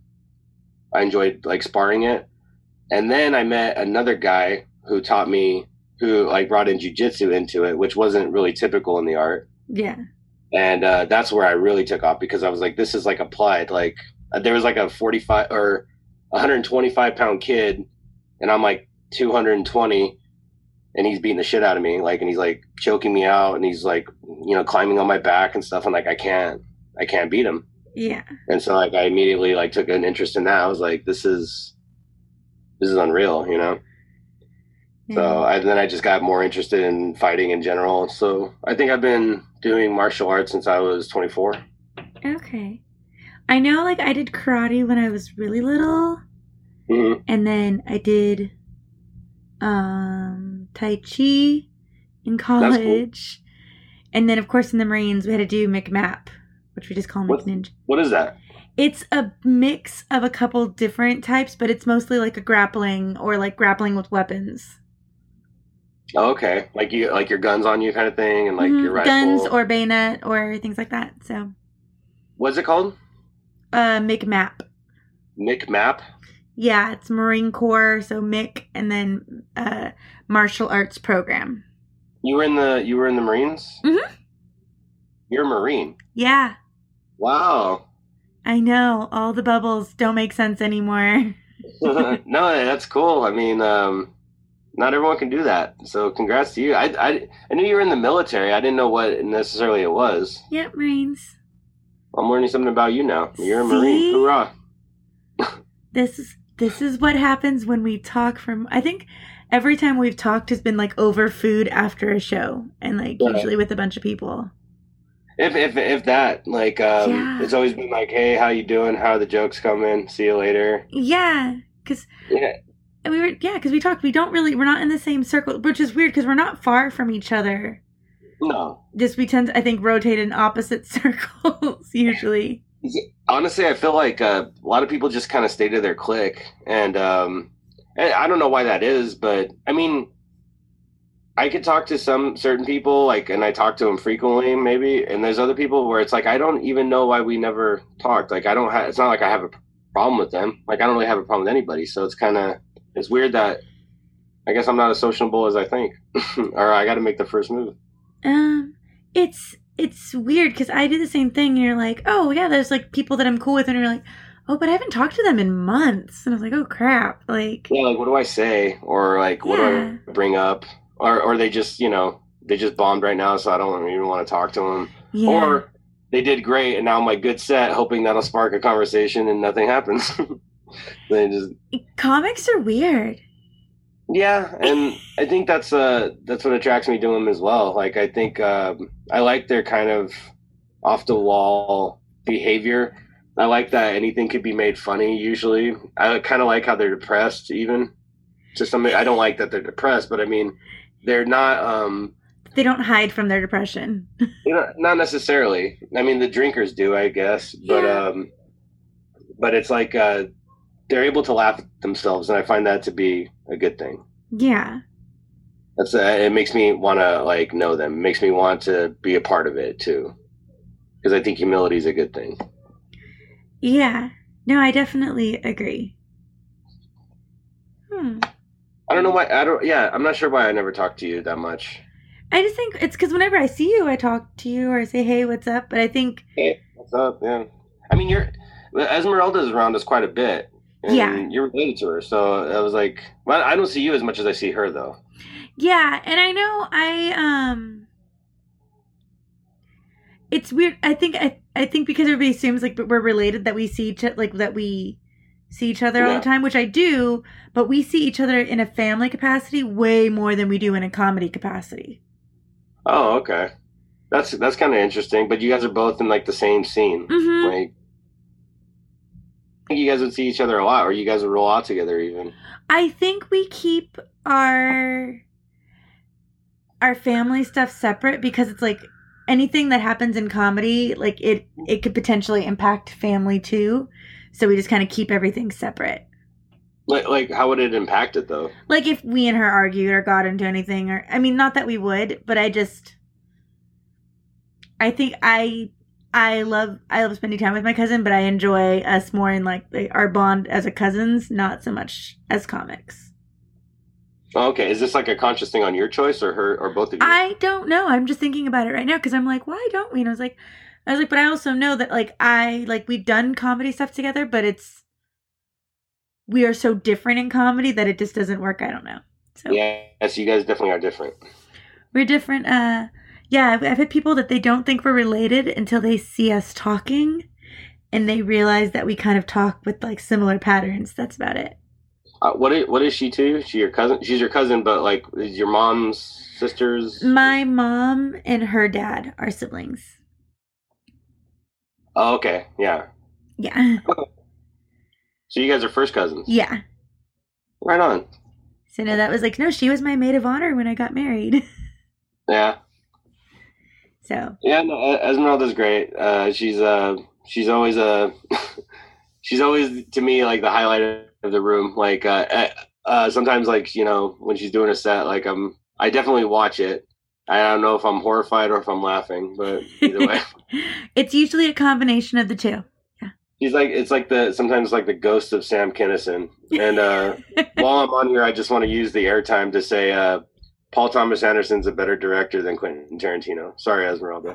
like sparring it. And then I met another guy who taught me, who like brought in jiu-jitsu into it, which wasn't really typical in the art. Yeah. And that's where I really took off, because I was like, this is like applied. Like there was like a 45 or 125 pound kid, and I'm like 220, and he's beating the shit out of me. Like, and he's like choking me out, and he's like, climbing on my back and stuff. And like, I can't beat him. Yeah. And so like, I immediately like took an interest in that. I was like, this is unreal, Yeah. So then I just got more interested in fighting in general. So I think I've been doing martial arts since I was 24. Okay. I know, like, I did karate when I was really little. Mm-hmm. And then I did Tai Chi in college. Cool. And then, of course, in the Marines, we had to do McMap, which we just call McNinja. What is that? It's a mix of a couple different types, but it's mostly like a grappling, or like grappling with weapons. Oh, okay. Like your guns on you kind of thing, and like your rifle. Guns or bayonet or things like that. So. What's it called? McMap. McMap? Yeah, it's Marine Corps, so Mick, and then martial arts program. You were in the Marines? Mm-hmm. You're a Marine. Yeah. Wow. I know, all the bubbles don't make sense anymore. No, that's cool. I mean, not everyone can do that. So congrats to you. I knew you were in the military. I didn't know what necessarily it was. Yeah, Marines. I'm learning something about you now. You're a Marine. Hoorah. This is what happens when we talk from... I think every time we've talked has been like over food after a show. And like usually with a bunch of people. If that, like, It's always been like, hey, how you doing? How are the jokes coming? See you later. Yeah, because we talked. We're not in the same circle, which is weird because we're not far from each other. No. Just we tend to, I think, rotate in opposite circles usually. Honestly, I feel like a lot of people just kind of stay to their clique, and I don't know why that is, but I mean, I could talk to some certain people, like, and I talk to them frequently, maybe. And there's other people where it's like, I don't even know why we never talked. Like, it's not like I have a problem with them. Like, I don't really have a problem with anybody. So it's weird that I guess I'm not as sociable as I think, or I got to make the first move. It's weird because I do the same thing. And you're like, oh yeah, there's like people that I'm cool with, and you're like, oh, but I haven't talked to them in months. And I was like, oh crap, like, yeah, like what do I say, or like what do I bring up? Or they just, they just bombed right now, so I don't even want to talk to them. Yeah. Or they did great, and now I'm like good set, hoping that'll spark a conversation, and nothing happens. Comics are weird. Yeah, and I think that's what attracts me to them as well. Like, I think I like their kind of off the wall behavior. I like that anything could be made funny. Usually, I kind of like how they're depressed. Even to some, I don't like that they're depressed, but I mean. They're not... they don't hide from their depression. Not necessarily. I mean, the drinkers do, I guess. But but it's like they're able to laugh at themselves, and I find that to be a good thing. Yeah. That's it makes me want to, like, know them. It makes me want to be a part of it, too. Because I think humility is a good thing. Yeah. No, I definitely agree. I don't know why. I'm not sure why I never talked to you that much. I just think it's because whenever I see you, I talk to you or I say, hey, what's up? But I think... Hey, what's up? Yeah. I mean, Esmeralda's around us quite a bit. And yeah. You're related to her. So I was like, well, I don't see you as much as I see her, though. Yeah. And I know it's weird. I think because everybody assumes like we're related, that we see each other, like that we see each other all the time, which I do, but we see each other in a family capacity way more than we do in a comedy capacity. Oh, okay. That's kind of interesting. But you guys are both in like the same scene. Mm-hmm. Like, I think you guys would see each other a lot, or you guys would roll out together even. I think we keep our family stuff separate because it's like anything that happens in comedy, like it could potentially impact family too. So we just kind of keep everything separate. Like how would it impact it though? Like if we and her argued or got into anything, or I mean, not that we would, but I think I love spending time with my cousin, but I enjoy us more in like our bond as a cousins, not so much as comics. Oh, okay, is this like a conscious thing on your choice or her or both of you? I don't know. I'm just thinking about it right now because I'm like, why don't we? And I was like, but I also know that like we've done comedy stuff together, but we are so different in comedy that it just doesn't work. I don't know. So yeah, yes, you guys definitely are different. We're different. Yeah, I've had people that they don't think we're related until they see us talking, and they realize that we kind of talk with like similar patterns. That's about it. What is she to you? She your cousin? She's your cousin, but like is your mom's sisters? My mom and her dad are siblings. Oh, okay. Yeah. Yeah. So you guys are first cousins? Yeah. Right on. So no, that was like, no, she was my maid of honor when I got married. Yeah. So. Yeah, no, Esmeralda's great. She's always she's always to me like the highlight of the room. Like sometimes like, you know, when she's doing a set, like I definitely watch it. I don't know if I'm horrified or if I'm laughing, but either way. It's usually a combination of the two. Yeah. It's like sometimes like the ghost of Sam Kinison. And while I'm on here, I just want to use the airtime to say Paul Thomas Anderson's a better director than Quentin Tarantino. Sorry, Esmeralda.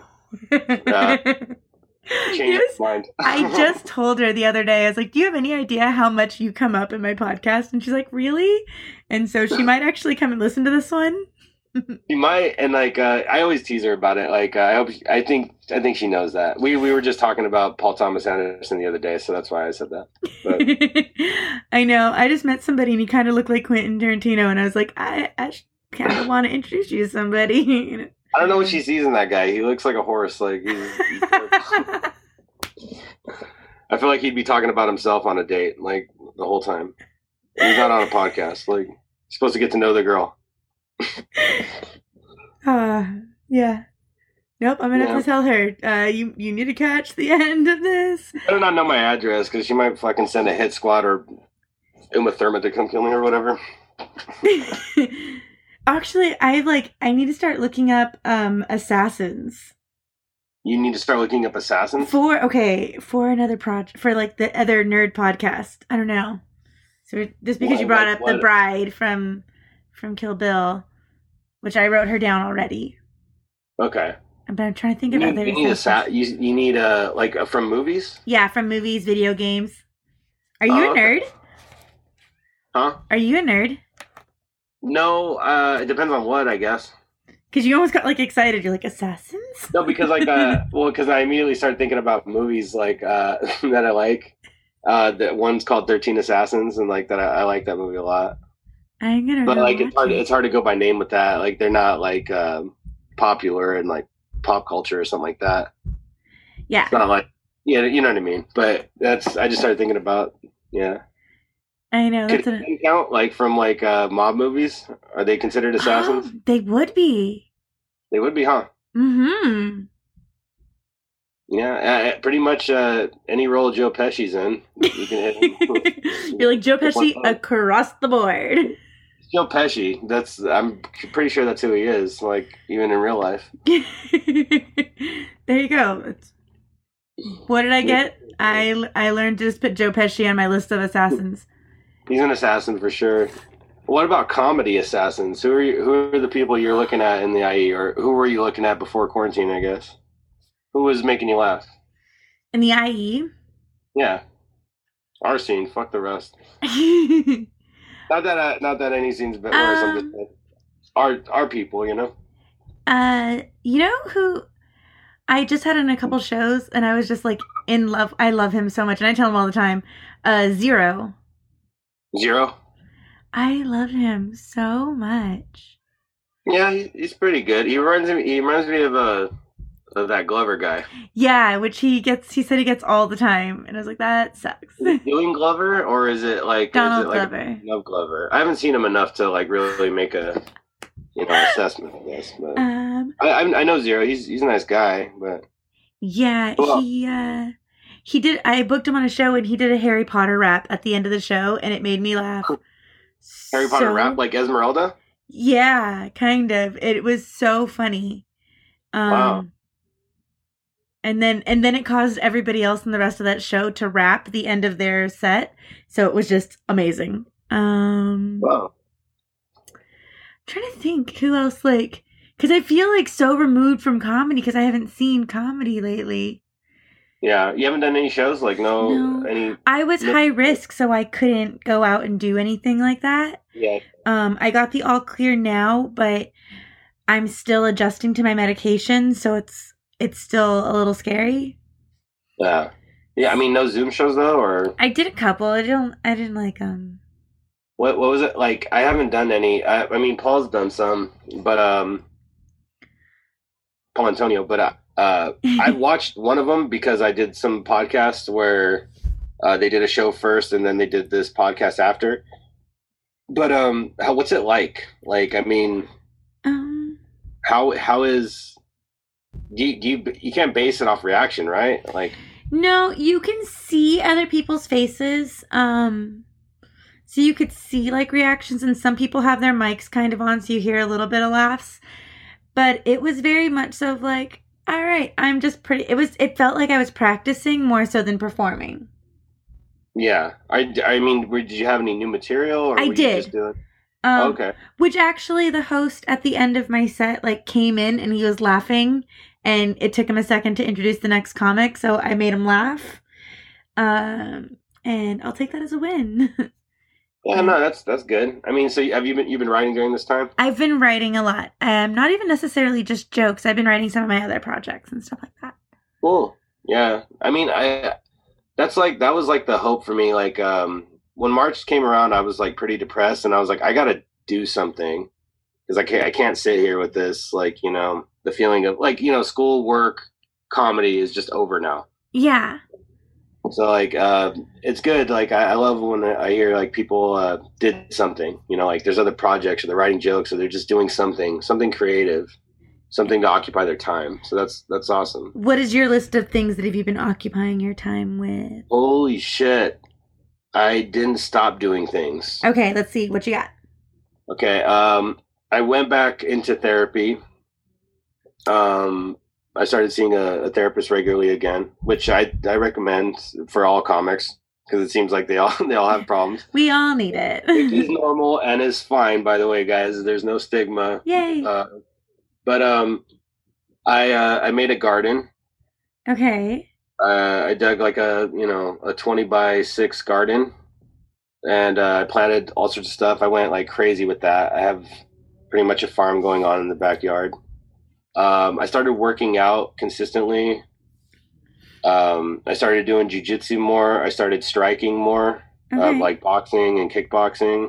Change my mind. I just told her the other day, I was like, do you have any idea how much you come up in my podcast? And she's like, really? And so she might actually come and listen to this one. She might, and like I always tease her about it. Like I think she knows that. We were just talking about Paul Thomas Anderson the other day, so that's why I said that. But. I know. I just met somebody and he kind of looked like Quentin Tarantino, and I was like, I kind of want to introduce you to somebody. I don't know what she sees in that guy. He looks like a horse. Like he's I feel like he'd be talking about himself on a date, like the whole time. He's not on a podcast. Like he's supposed to get to know the girl. Yeah. Nope, I'm gonna have to tell her. You need to catch the end of this. I do not know my address because she might fucking send a hit squad or Uma Thurman to come kill me or whatever. Actually, I need to start looking up assassins. You need to start looking up assassins? For another project, for like the other nerd podcast. I don't know. So just because you brought up the bride from Kill Bill, which I wrote her down already. Okay. But I'm trying to think of other. You need like from movies? Yeah, from movies, video games. Are you a nerd? Huh? Are you a nerd? No, it depends on what, I guess. Because you almost got like excited. You're like, assassins? No, because like because I immediately started thinking about movies like that I like. That one's called 13 Assassins, and like that I like that movie a lot. I'm gonna. But like it's hard to go by name with that. Like they're not like popular in like pop culture or something like that. Yeah. It's not like you know what I mean. But I just started thinking about I know. Could it count like from like mob movies? Are they considered assassins? Oh, they would be. They would be, huh? Mm-hmm. Yeah, pretty much any role Joe Pesci's in, you can hit him. You're like Joe Pesci across the board. Joe Pesci. I'm pretty sure that's who he is. Like even in real life. There you go. What did I get? I learned to just put Joe Pesci on my list of assassins. He's an assassin for sure. What about comedy assassins? Who are the people you're looking at in the IE, or who were you looking at before quarantine? I guess. Who was making you laugh? In the IE? Yeah. Our scene. Fuck the rest. Not that any scene's worse. I'm just saying. Our people, you know? You know who... I just had him in a couple shows, and I was just like in love. I love him so much, and I tell him all the time. Zero. Zero? I love him so much. Yeah, he's pretty good. He reminds me of that Glover guy. Yeah, which he said he gets all the time, and I was like, that sucks. Is it doing Glover, or is it like Donald Glover? No, Glover. I haven't seen him enough to like really make a assessment of this. But I know Zero. He's a nice guy, but yeah, he did. I booked him on a show, and he did a Harry Potter rap at the end of the show, and it made me laugh. Harry Potter rap like Esmeralda? Yeah, kind of. It was so funny. Wow. And then it caused everybody else in the rest of that show to rap the end of their set. So it was just amazing. Wow. I'm trying to think who else, like, because I feel like so removed from comedy because I haven't seen comedy lately. Yeah, you haven't done any shows? Like, any... I was high risk, so I couldn't go out and do anything like that. Yeah. I got the all clear now, but I'm still adjusting to my medication, so it's still a little scary. Yeah. Yeah, I mean, no Zoom shows, though, or... I did a couple. I didn't like them. What was it like? I haven't done any. I mean, Paul's done some, but Paul Antonio. But I watched one of them because I did some podcast where they did a show first and then they did this podcast after. But what's it like? Like, I mean, how is you can't base it off reaction, right? Like, no, you can see other people's faces. So you could see like reactions, and some people have their mics kind of on, so you hear a little bit of laughs. But it was very much so of like, all right, I'm just pretty. It felt like I was practicing more so than performing. Yeah, I mean, did you have any new material, or I were did. You just doing? Okay. Which actually, the host at the end of my set like came in and he was laughing, and it took him a second to introduce the next comic, so I made him laugh. And I'll take that as a win. Yeah, no, that's good. I mean, so you've been writing during this time? I've been writing a lot. Not even necessarily just jokes. I've been writing some of my other projects and stuff like that. Cool. Yeah. I mean, that was like the hope for me. Like, when March came around, I was like pretty depressed, and I was like, I gotta do something because I can't sit here with this. Like, the feeling of like, school, work, comedy is just over now. Yeah. So like, it's good. Like, I love when I hear like people did something. Like there's other projects, or they're writing jokes, or they're just doing something creative, something to occupy their time. So that's awesome. What is your list of things that have you been occupying your time with? Holy shit! I didn't stop doing things. Okay, let's see what you got. Okay, I went back into therapy. I started seeing a therapist regularly again, which I recommend for all comics because it seems like they all have problems. We all need it. It is normal and is fine, by the way, guys. There's no stigma. Yay! But I made a garden. Okay. I dug like a 20 by 6 garden, and I planted all sorts of stuff. I went like crazy with that. I have pretty much a farm going on in the backyard. I started working out consistently. I started doing jiu-jitsu more. I started striking more, Okay. like boxing and kickboxing.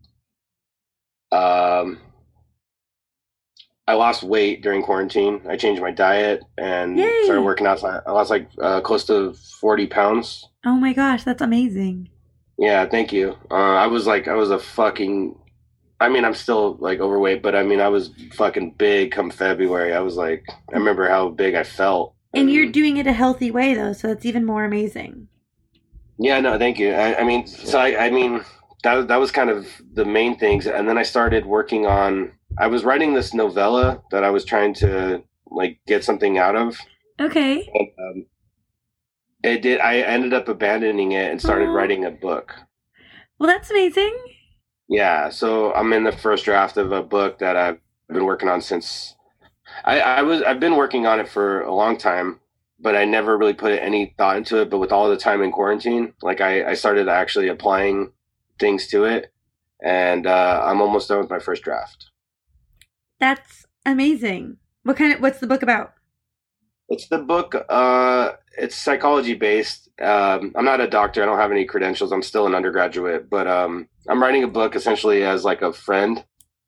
I lost weight during quarantine. I changed my diet and Yay. started working out. So I lost like close to 40 pounds. Oh my gosh, that's amazing. Yeah, thank you. I was a fucking... I mean, I'm still like overweight, but I mean, I was fucking big come February. I was like, I remember how big I felt. And you're doing it a healthy way, though, so that's even more amazing. Yeah, no, thank you. I mean, that was kind of the main things. And then I started working on, I was writing this novella that I was trying to like get something out of. Okay. And, I ended up abandoning it and started writing a book. Well, that's amazing. Yeah, so I'm in the first draft of a book that I've been working on since I've been working on it for a long time, but I never really put any thought into it. But with all the time in quarantine, like I started actually applying things to it, and I'm almost done with my first draft. That's amazing. What's the book about? It's the book. It's psychology based. I'm not a doctor. I don't have any credentials. I'm still an undergraduate, but I'm writing a book essentially as like a friend,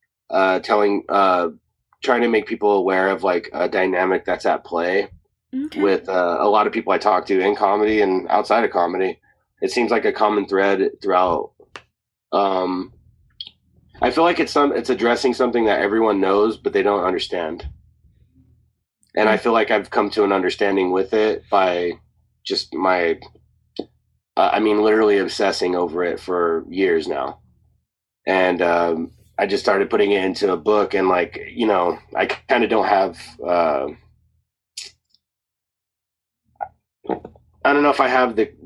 trying to make people aware of like a dynamic that's at play Okay. with a lot of people I talk to in comedy and outside of comedy. It seems like a common thread throughout. I feel like it's addressing something that everyone knows, but they don't understand. And I feel like I've come to an understanding with it by just literally obsessing over it for years now. And I just started putting it into a book, and like, I kind of don't have, I don't know if I have the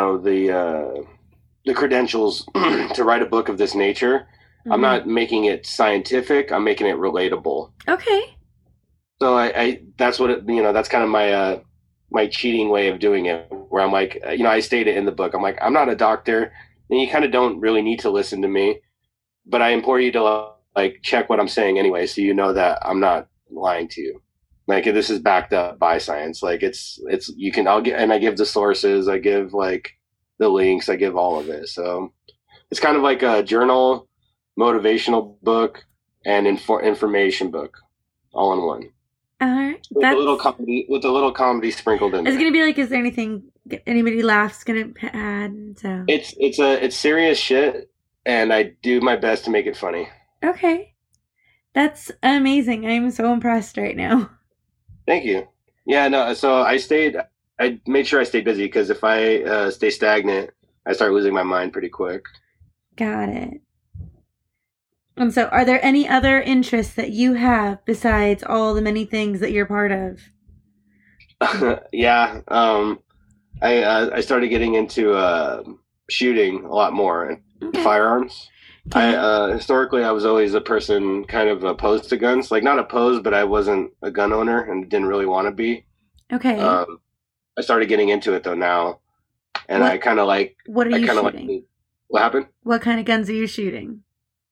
credentials to write a book of this nature. Mm-hmm. I'm not making it scientific. I'm making it relatable. Okay. So that's what that's kind of my cheating way of doing it, where I'm like, I state it in the book. I'm like, I'm not a doctor, and you kind of don't really need to listen to me, but I implore you to like check what I'm saying anyway, so you know that I'm not lying to you. Like, this is backed up by science. Like, I give the sources, I give like the links, I give all of it. So it's kind of like a journal, motivational book, and information book, all in one. All right. With a little comedy sprinkled in. It's gonna be like, is there anything anybody laughs gonna add? So it's serious shit, and I do my best to make it funny. Okay, that's amazing. I'm so impressed right now. Thank you. Yeah, no. So I made sure I stayed busy, because if I stay stagnant, I start losing my mind pretty quick. Got it. And so, are there any other interests that you have besides all the many things that you're part of? Yeah. I started getting into shooting a lot more, and firearms. Okay. Historically, I was always a person kind of opposed to guns. Like, not opposed, but I wasn't a gun owner and didn't really want to be. Okay. I started getting into it though now, and I kind of like. What are you shooting? What happened? What kind of guns are you shooting?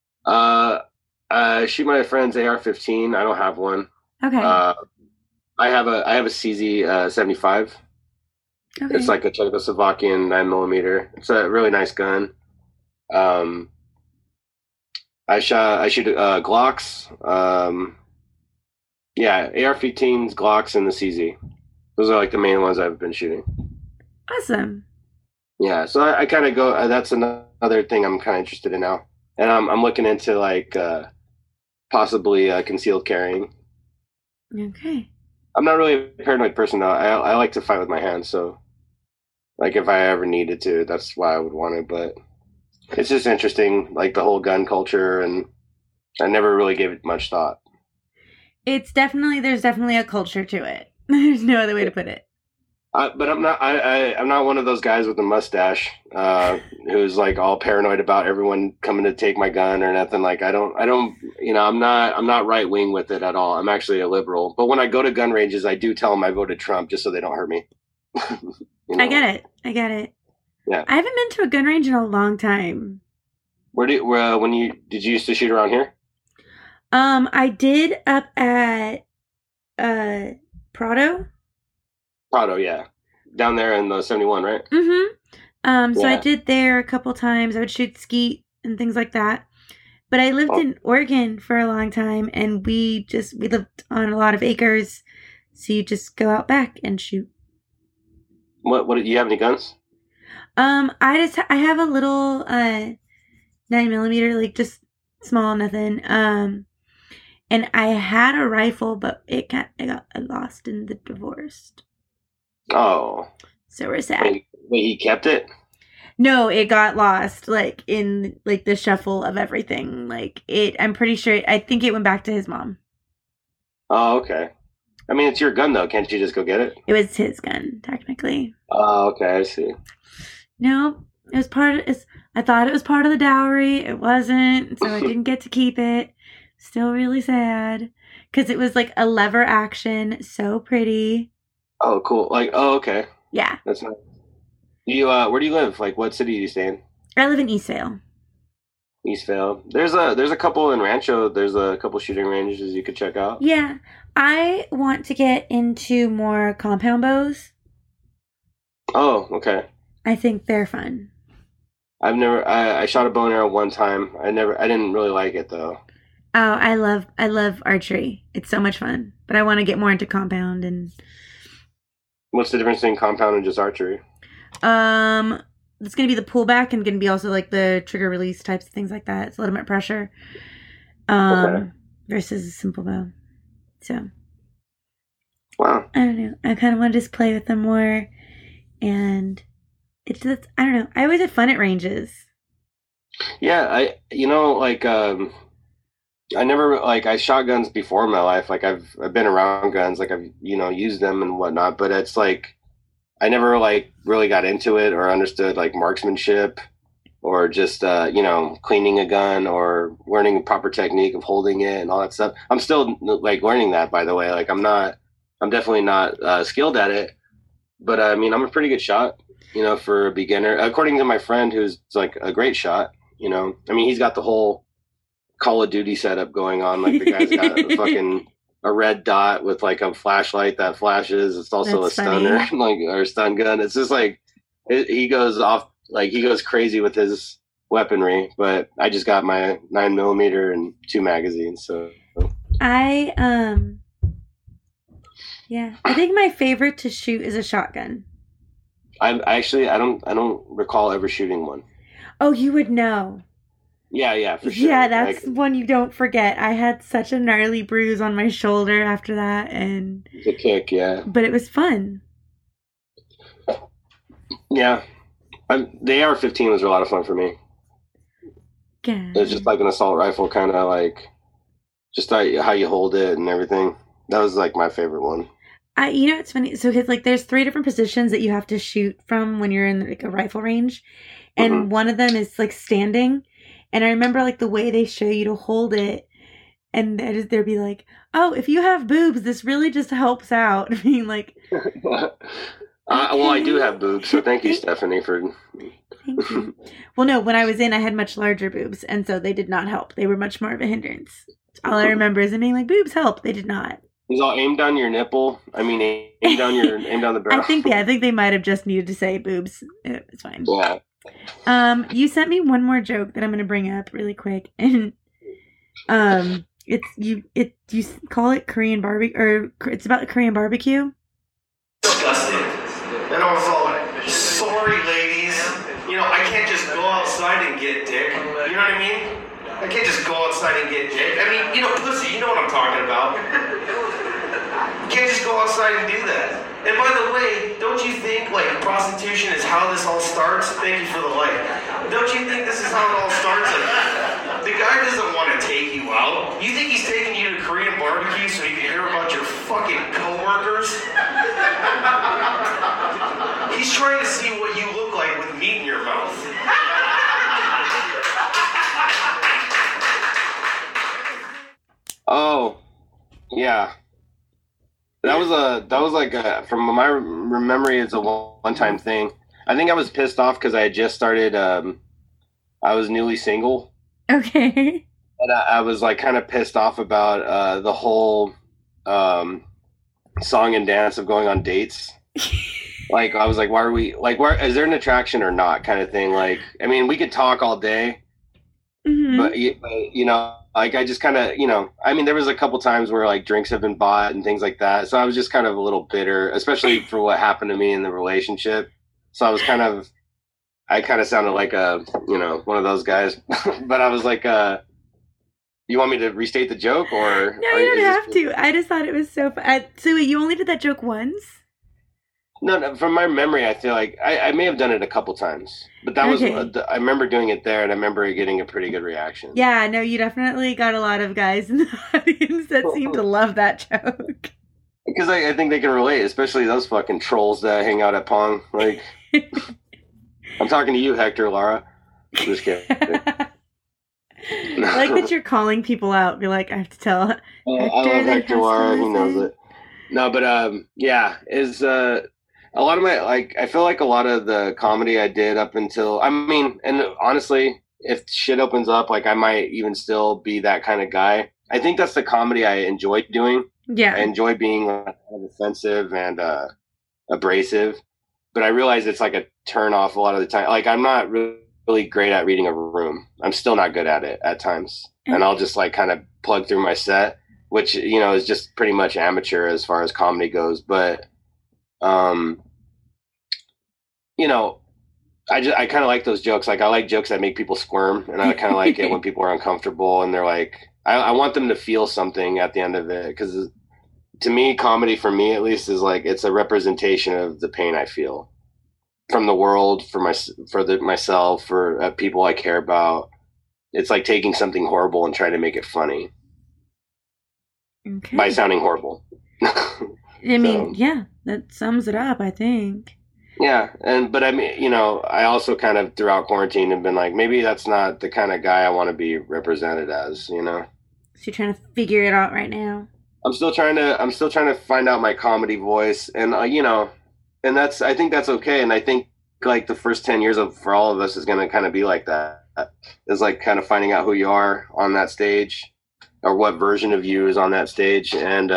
Shoot my friend's AR-15. I don't have one. Okay. I have a CZ 75. Okay. It's like a Czechoslovakian 9mm. It's a really nice gun. I shoot Glocks. AR-15s, Glocks, and the CZ. Those are like the main ones I've been shooting. Awesome. Yeah, so I kind of go. That's another thing I'm kind of interested in now, and I'm looking into like possibly concealed carrying. Okay. I'm not really a paranoid person though. I like to fight with my hands, so like if I ever needed to, that's why I would want it. But it's just interesting, like the whole gun culture, and I never really gave it much thought. There's definitely a culture to it. There's no other way to put it. But I'm not one of those guys with a mustache who's like all paranoid about everyone coming to take my gun or nothing. Like I'm not right wing with it at all. I'm actually a liberal. But when I go to gun ranges, I do tell them I voted Trump just so they don't hurt me. I get it. Yeah. I haven't been to a gun range in a long time. Did you used to shoot around here? I did up at Prado. Prado, yeah. Down there in the 71, right? Mm-hmm. So I did there a couple times. I would shoot skeet and things like that. But I lived in Oregon for a long time, and we lived on a lot of acres. So you just go out back and shoot. What do you have any guns? I have a little 9mm, like just small, nothing. And I had a rifle, but it got lost in the divorce. Oh. So we're sad. Wait, he kept it? No, it got lost, like, in, like, the shuffle of everything. Like, I'm pretty sure, I think it went back to his mom. Oh, okay. I mean, it's your gun, though. Can't you just go get it? It was his gun, technically. Oh, okay, I see. No, it was I thought it was part of the dowry. It wasn't, so I didn't get to keep it. Still really sad. Because it was, like, a lever action. So pretty. Oh, cool. Like, oh, okay. Yeah. That's nice. Where do you live? Like, what city do you stay in? I live in Eastvale. Eastvale. There's a couple in Rancho. There's a couple shooting ranges you could check out. Yeah. I want to get into more compound bows. Oh, okay. I think they're fun. I shot a bow and arrow one time. I didn't really like it though. Oh, I love archery. It's so much fun. But I want to get more into compound and What's the difference between compound and just archery? it's gonna be the pullback and gonna be also like the trigger release types of things like that. It's a little bit pressure. Okay. Versus a simple bow. So Wow. I don't know. I kind of want to just play with them more, and it's just, I don't know. I always have fun at ranges. Yeah, I never I shot guns before in my life. Like I've been around guns, like I've used them and whatnot. But it's like I never really got into it or understood like marksmanship or just cleaning a gun or learning the proper technique of holding it and all that stuff. I'm still learning that, by the way. Like I'm definitely not skilled at it, but I mean I'm a pretty good shot, for a beginner. According to my friend, who's like a great shot. I mean he's got the whole Call of Duty setup going on. Like the guy's got a red dot with like a flashlight that flashes. It's also That's a stunner, funny. or stun gun. It's just he goes off, he goes crazy with his weaponry. But I just got my 9mm and 2 magazines. So I think my favorite to shoot is a shotgun. I don't recall ever shooting one. Oh, you would know. Yeah, for sure. Yeah, that's one you don't forget. I had such a gnarly bruise on my shoulder after that, and the kick, yeah. but it was fun. Yeah, the AR-15 was a lot of fun for me. Yeah. It was just like an assault rifle, kind of just how you hold it and everything. That was like my favorite one. It's funny. So, because there's 3 different positions that you have to shoot from when you're in a rifle range, and one of them is standing. And I remember the way they show you to hold it, and they'd be like, "Oh, if you have boobs, this really just helps out." I mean, well, I do have boobs, so thank you, Stephanie, for. Thank you. Well, no, when I was in, I had much larger boobs, and so they did not help. They were much more of a hindrance. All I remember is them being like, "Boobs help." They did not. It was all aimed down your nipple. I mean, aimed down the barrel. I think they might have just needed to say boobs. It's fine. Yeah. You sent me one more joke that I'm going to bring up really quick, and you call it Korean barbecue, or it's about Korean barbecue. Disgusting. And I was all like, sorry, ladies. I can't just go outside and get dick. You know what I mean? I can't just go outside and get dick. I mean, pussy, you know what I'm talking about. You can't just go outside and do that. And by the way, don't you think prostitution is how this all starts? Thank you for the light. Don't you think this is how it all starts? The guy doesn't want to take you out. You think he's taking you to Korean barbecue so he can hear about your fucking coworkers? He's trying to see what you look like with meat in your mouth. Oh, yeah. That was from my memory, it's a one-time thing. I think I was pissed off because I had just started. I was newly single. Okay. And I was kind of pissed off about the whole song and dance of going on dates. I was like, why are we where is there an attraction or not, kind of thing. I mean, we could talk all day, but I just kind of, I mean, there was a couple times where drinks have been bought and things like that. So I was just kind of a little bitter, especially for what happened to me in the relationship. So I was I kind of sounded like one of those guys, but I was like, you want me to restate the joke or? No, you don't have to. I just thought it was so fun. So you only did that joke once? No, from my memory, I feel like I may have done it a couple times, but that was, I remember doing it there and I remember getting a pretty good reaction. Yeah, no, you definitely got a lot of guys in the audience that seemed to love that joke. Because I think they can relate, especially those fucking trolls that hang out at Pong. I'm talking to you, Hector, Laura. I'm just kidding. I like that you're calling people out. You're like, I have to tell Hector. I love Hector, Laura. He knows it. No, but yeah, is a lot of my, I feel like a lot of the comedy I did up until, I mean, and honestly, if shit opens up, I might even still be that kind of guy. I think that's the comedy I enjoy doing. Yeah. I enjoy being kind of offensive and abrasive, but I realize it's like a turn off a lot of the time. Like I'm not really great at reading a room. I'm still not good at it at times, and I'll just like kind of plug through my set, which is just pretty much amateur as far as comedy goes. But I kind of like those jokes. Like I like jokes that make people squirm, and I kind of like it when people are uncomfortable and they're like, I want them to feel something at the end of it, because to me, comedy, for me at least, is like it's a representation of the pain I feel from the world, myself, for people I care about. It's like taking something horrible and trying to make it funny by sounding horrible. I mean, yeah, that sums it up, I think. Yeah, but I mean, I also kind of throughout quarantine have been like, maybe that's not the kind of guy I want to be represented as, So you're trying to figure it out right now. I'm still trying to find out my comedy voice, and and I think that's okay. And I think like the first 10 years for all of us is going to kind of be like that. It's like kind of finding out who you are on that stage, or what version of you is on that stage, and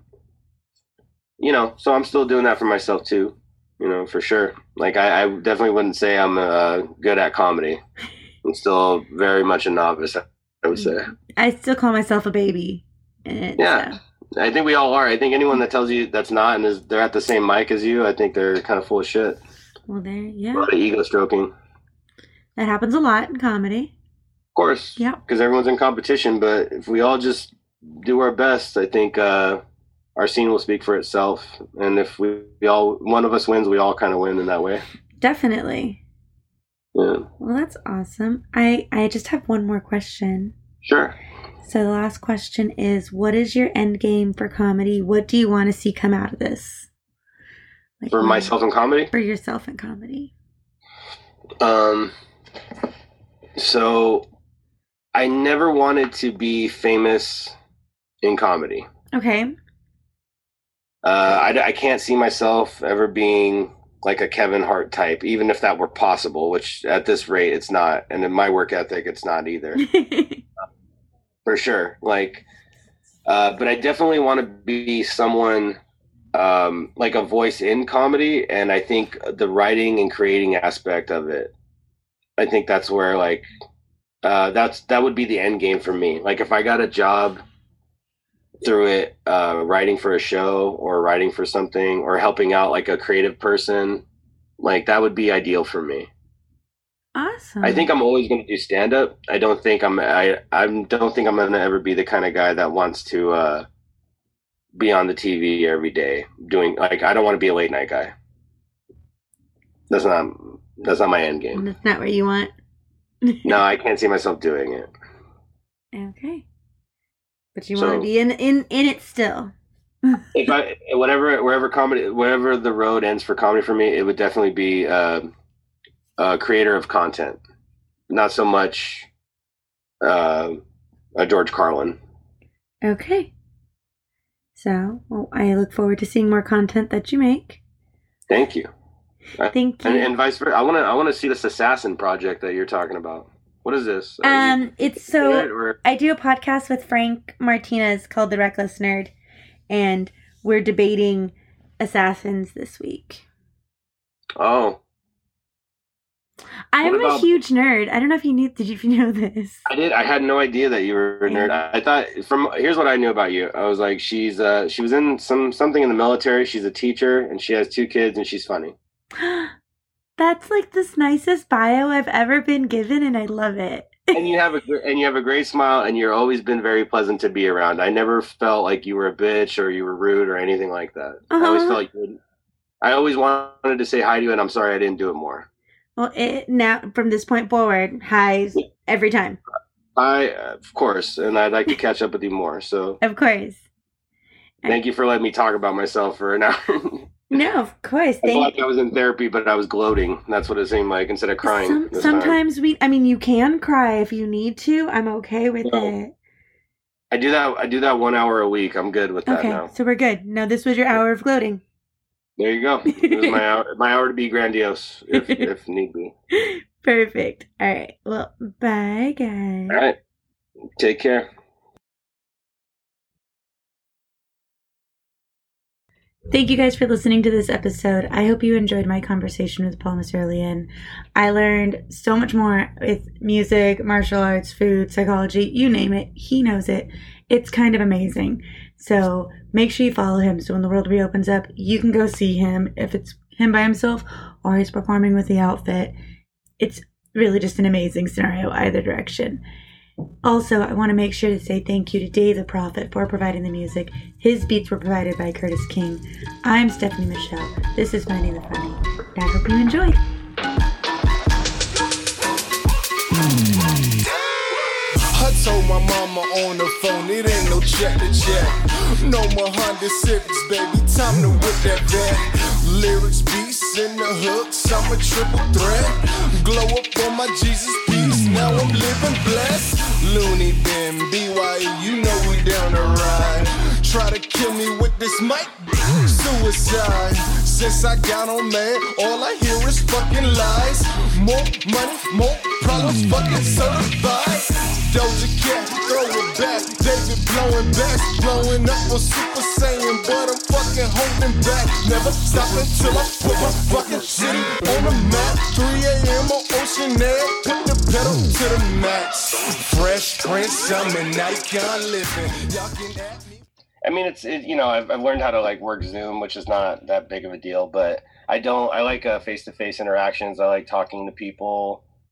so I'm still doing that for myself too. For sure. Like I definitely wouldn't say I'm good at comedy. I'm still very much a novice, I would say. I still call myself a baby. Yeah. I think we all are. I think anyone that tells you that's not and they're at the same mic as you, I think they're kind of full of shit. Well, yeah. A lot of ego stroking. That happens a lot in comedy. Of course. Yeah. Because everyone's in competition, but if we all just do our best, I think our scene will speak for itself. And if one of us wins, we all kind of win in that way. Definitely. Yeah. Well, that's awesome. I just have one more question. Sure. So the last question is, what is your end game for comedy? What do you want to see come out of this? Like, for myself in comedy? For yourself in comedy. So I never wanted to be famous in comedy. Okay. I can't see myself ever being like a Kevin Hart type, even if that were possible, which at this rate it's not. And in my work ethic, it's not either. For sure. Like, but I definitely want to be someone like a voice in comedy. And I think the writing and creating aspect of it, I think that's where like, that would be the end game for me. Like if I got a job through it, writing for a show or writing for something or helping out like a creative person, like that would be ideal for me. Awesome. I think I'm always going to do stand up. I don't think I'm going to ever be the kind of guy that wants to be on the TV every day doing like, I don't want to be a late night guy. That's not my end game. That's not what you want. No, I can't see myself doing it. Okay. But you want to be in it still. wherever the road ends for comedy for me, it would definitely be a creator of content, not so much a George Carlin. Okay. So, well, I look forward to seeing more content that you make. Thank you. Thank you. And vice versa. I want to see this assassin project that you're talking about. What is this? It's so I do a podcast with Frank Martinez called The Reckless Nerd, and we're debating assassins this week. Oh. I'm a huge nerd. I don't know if you knew. Did you know this? I did. I had no idea that you were a nerd. I thought here's what I knew about you. I was like, she was in something in the military. She's a teacher and she has 2 kids and she's funny. That's like the nicest bio I've ever been given, and I love it. And you have a great smile, and you've always been very pleasant to be around. I never felt like you were a bitch or you were rude or anything like that. I always felt like I always wanted to say hi to you, and I'm sorry I didn't do it more. Well, now from this point forward, highs every time. Of course, and I'd like to catch up with you more. So of course. Thank you for letting me talk about myself for an hour. No, of course. I felt like I was in therapy, but I was gloating. That's what it seemed like, instead of crying. Sometimes you can cry if you need to. I'm okay with it. I do that 1 hour a week. I'm good with that now. So we're good. Now this was your hour of gloating. There you go. It was my hour to be grandiose, if need be. Perfect. All right. Well, bye, guys. All right. Take care. Thank you guys for listening to this episode. I hope you enjoyed my conversation with Paul Meserlian. I learned so much more with music, martial arts, food, psychology, you name it. He knows it. It's kind of amazing. So make sure you follow him so when the world reopens up, you can go see him if it's him by himself or he's performing with the outfit. It's really just an amazing scenario either direction. Also, I want to make sure to say thank you to Dave the Prophet for providing the music. His beats were provided by Curtis King. I'm Stephanie Michelle. This is Finding the Funny. And I hope you enjoyed. I told my mama on the phone, it ain't no check to check. No more Honda Civics, baby, time to whip that vet. Lyrics, beats, in the hooks, I'm a triple threat. Glow up on my Jesus piece, now I'm living blessed. Looney Bin, BYE, you know we down the ride. Try to kill me with this mic, suicide. Since I got on, man, all I hear is fucking lies. More money, more problems, fucking certified. Doja Cat, throw it back. David blowing back, blowing up on Super Saiyan, but I'm fucking holding back. Never stop until I put my fucking city on the map. 3 a.m. on Ocean Ave, put the pedal to the max. Fresh Prince, I'm an icon living. Y'all can at me. I mean, I've learned how to like work Zoom, which is not that big of a deal, but I like face-to-face interactions. I like talking to people.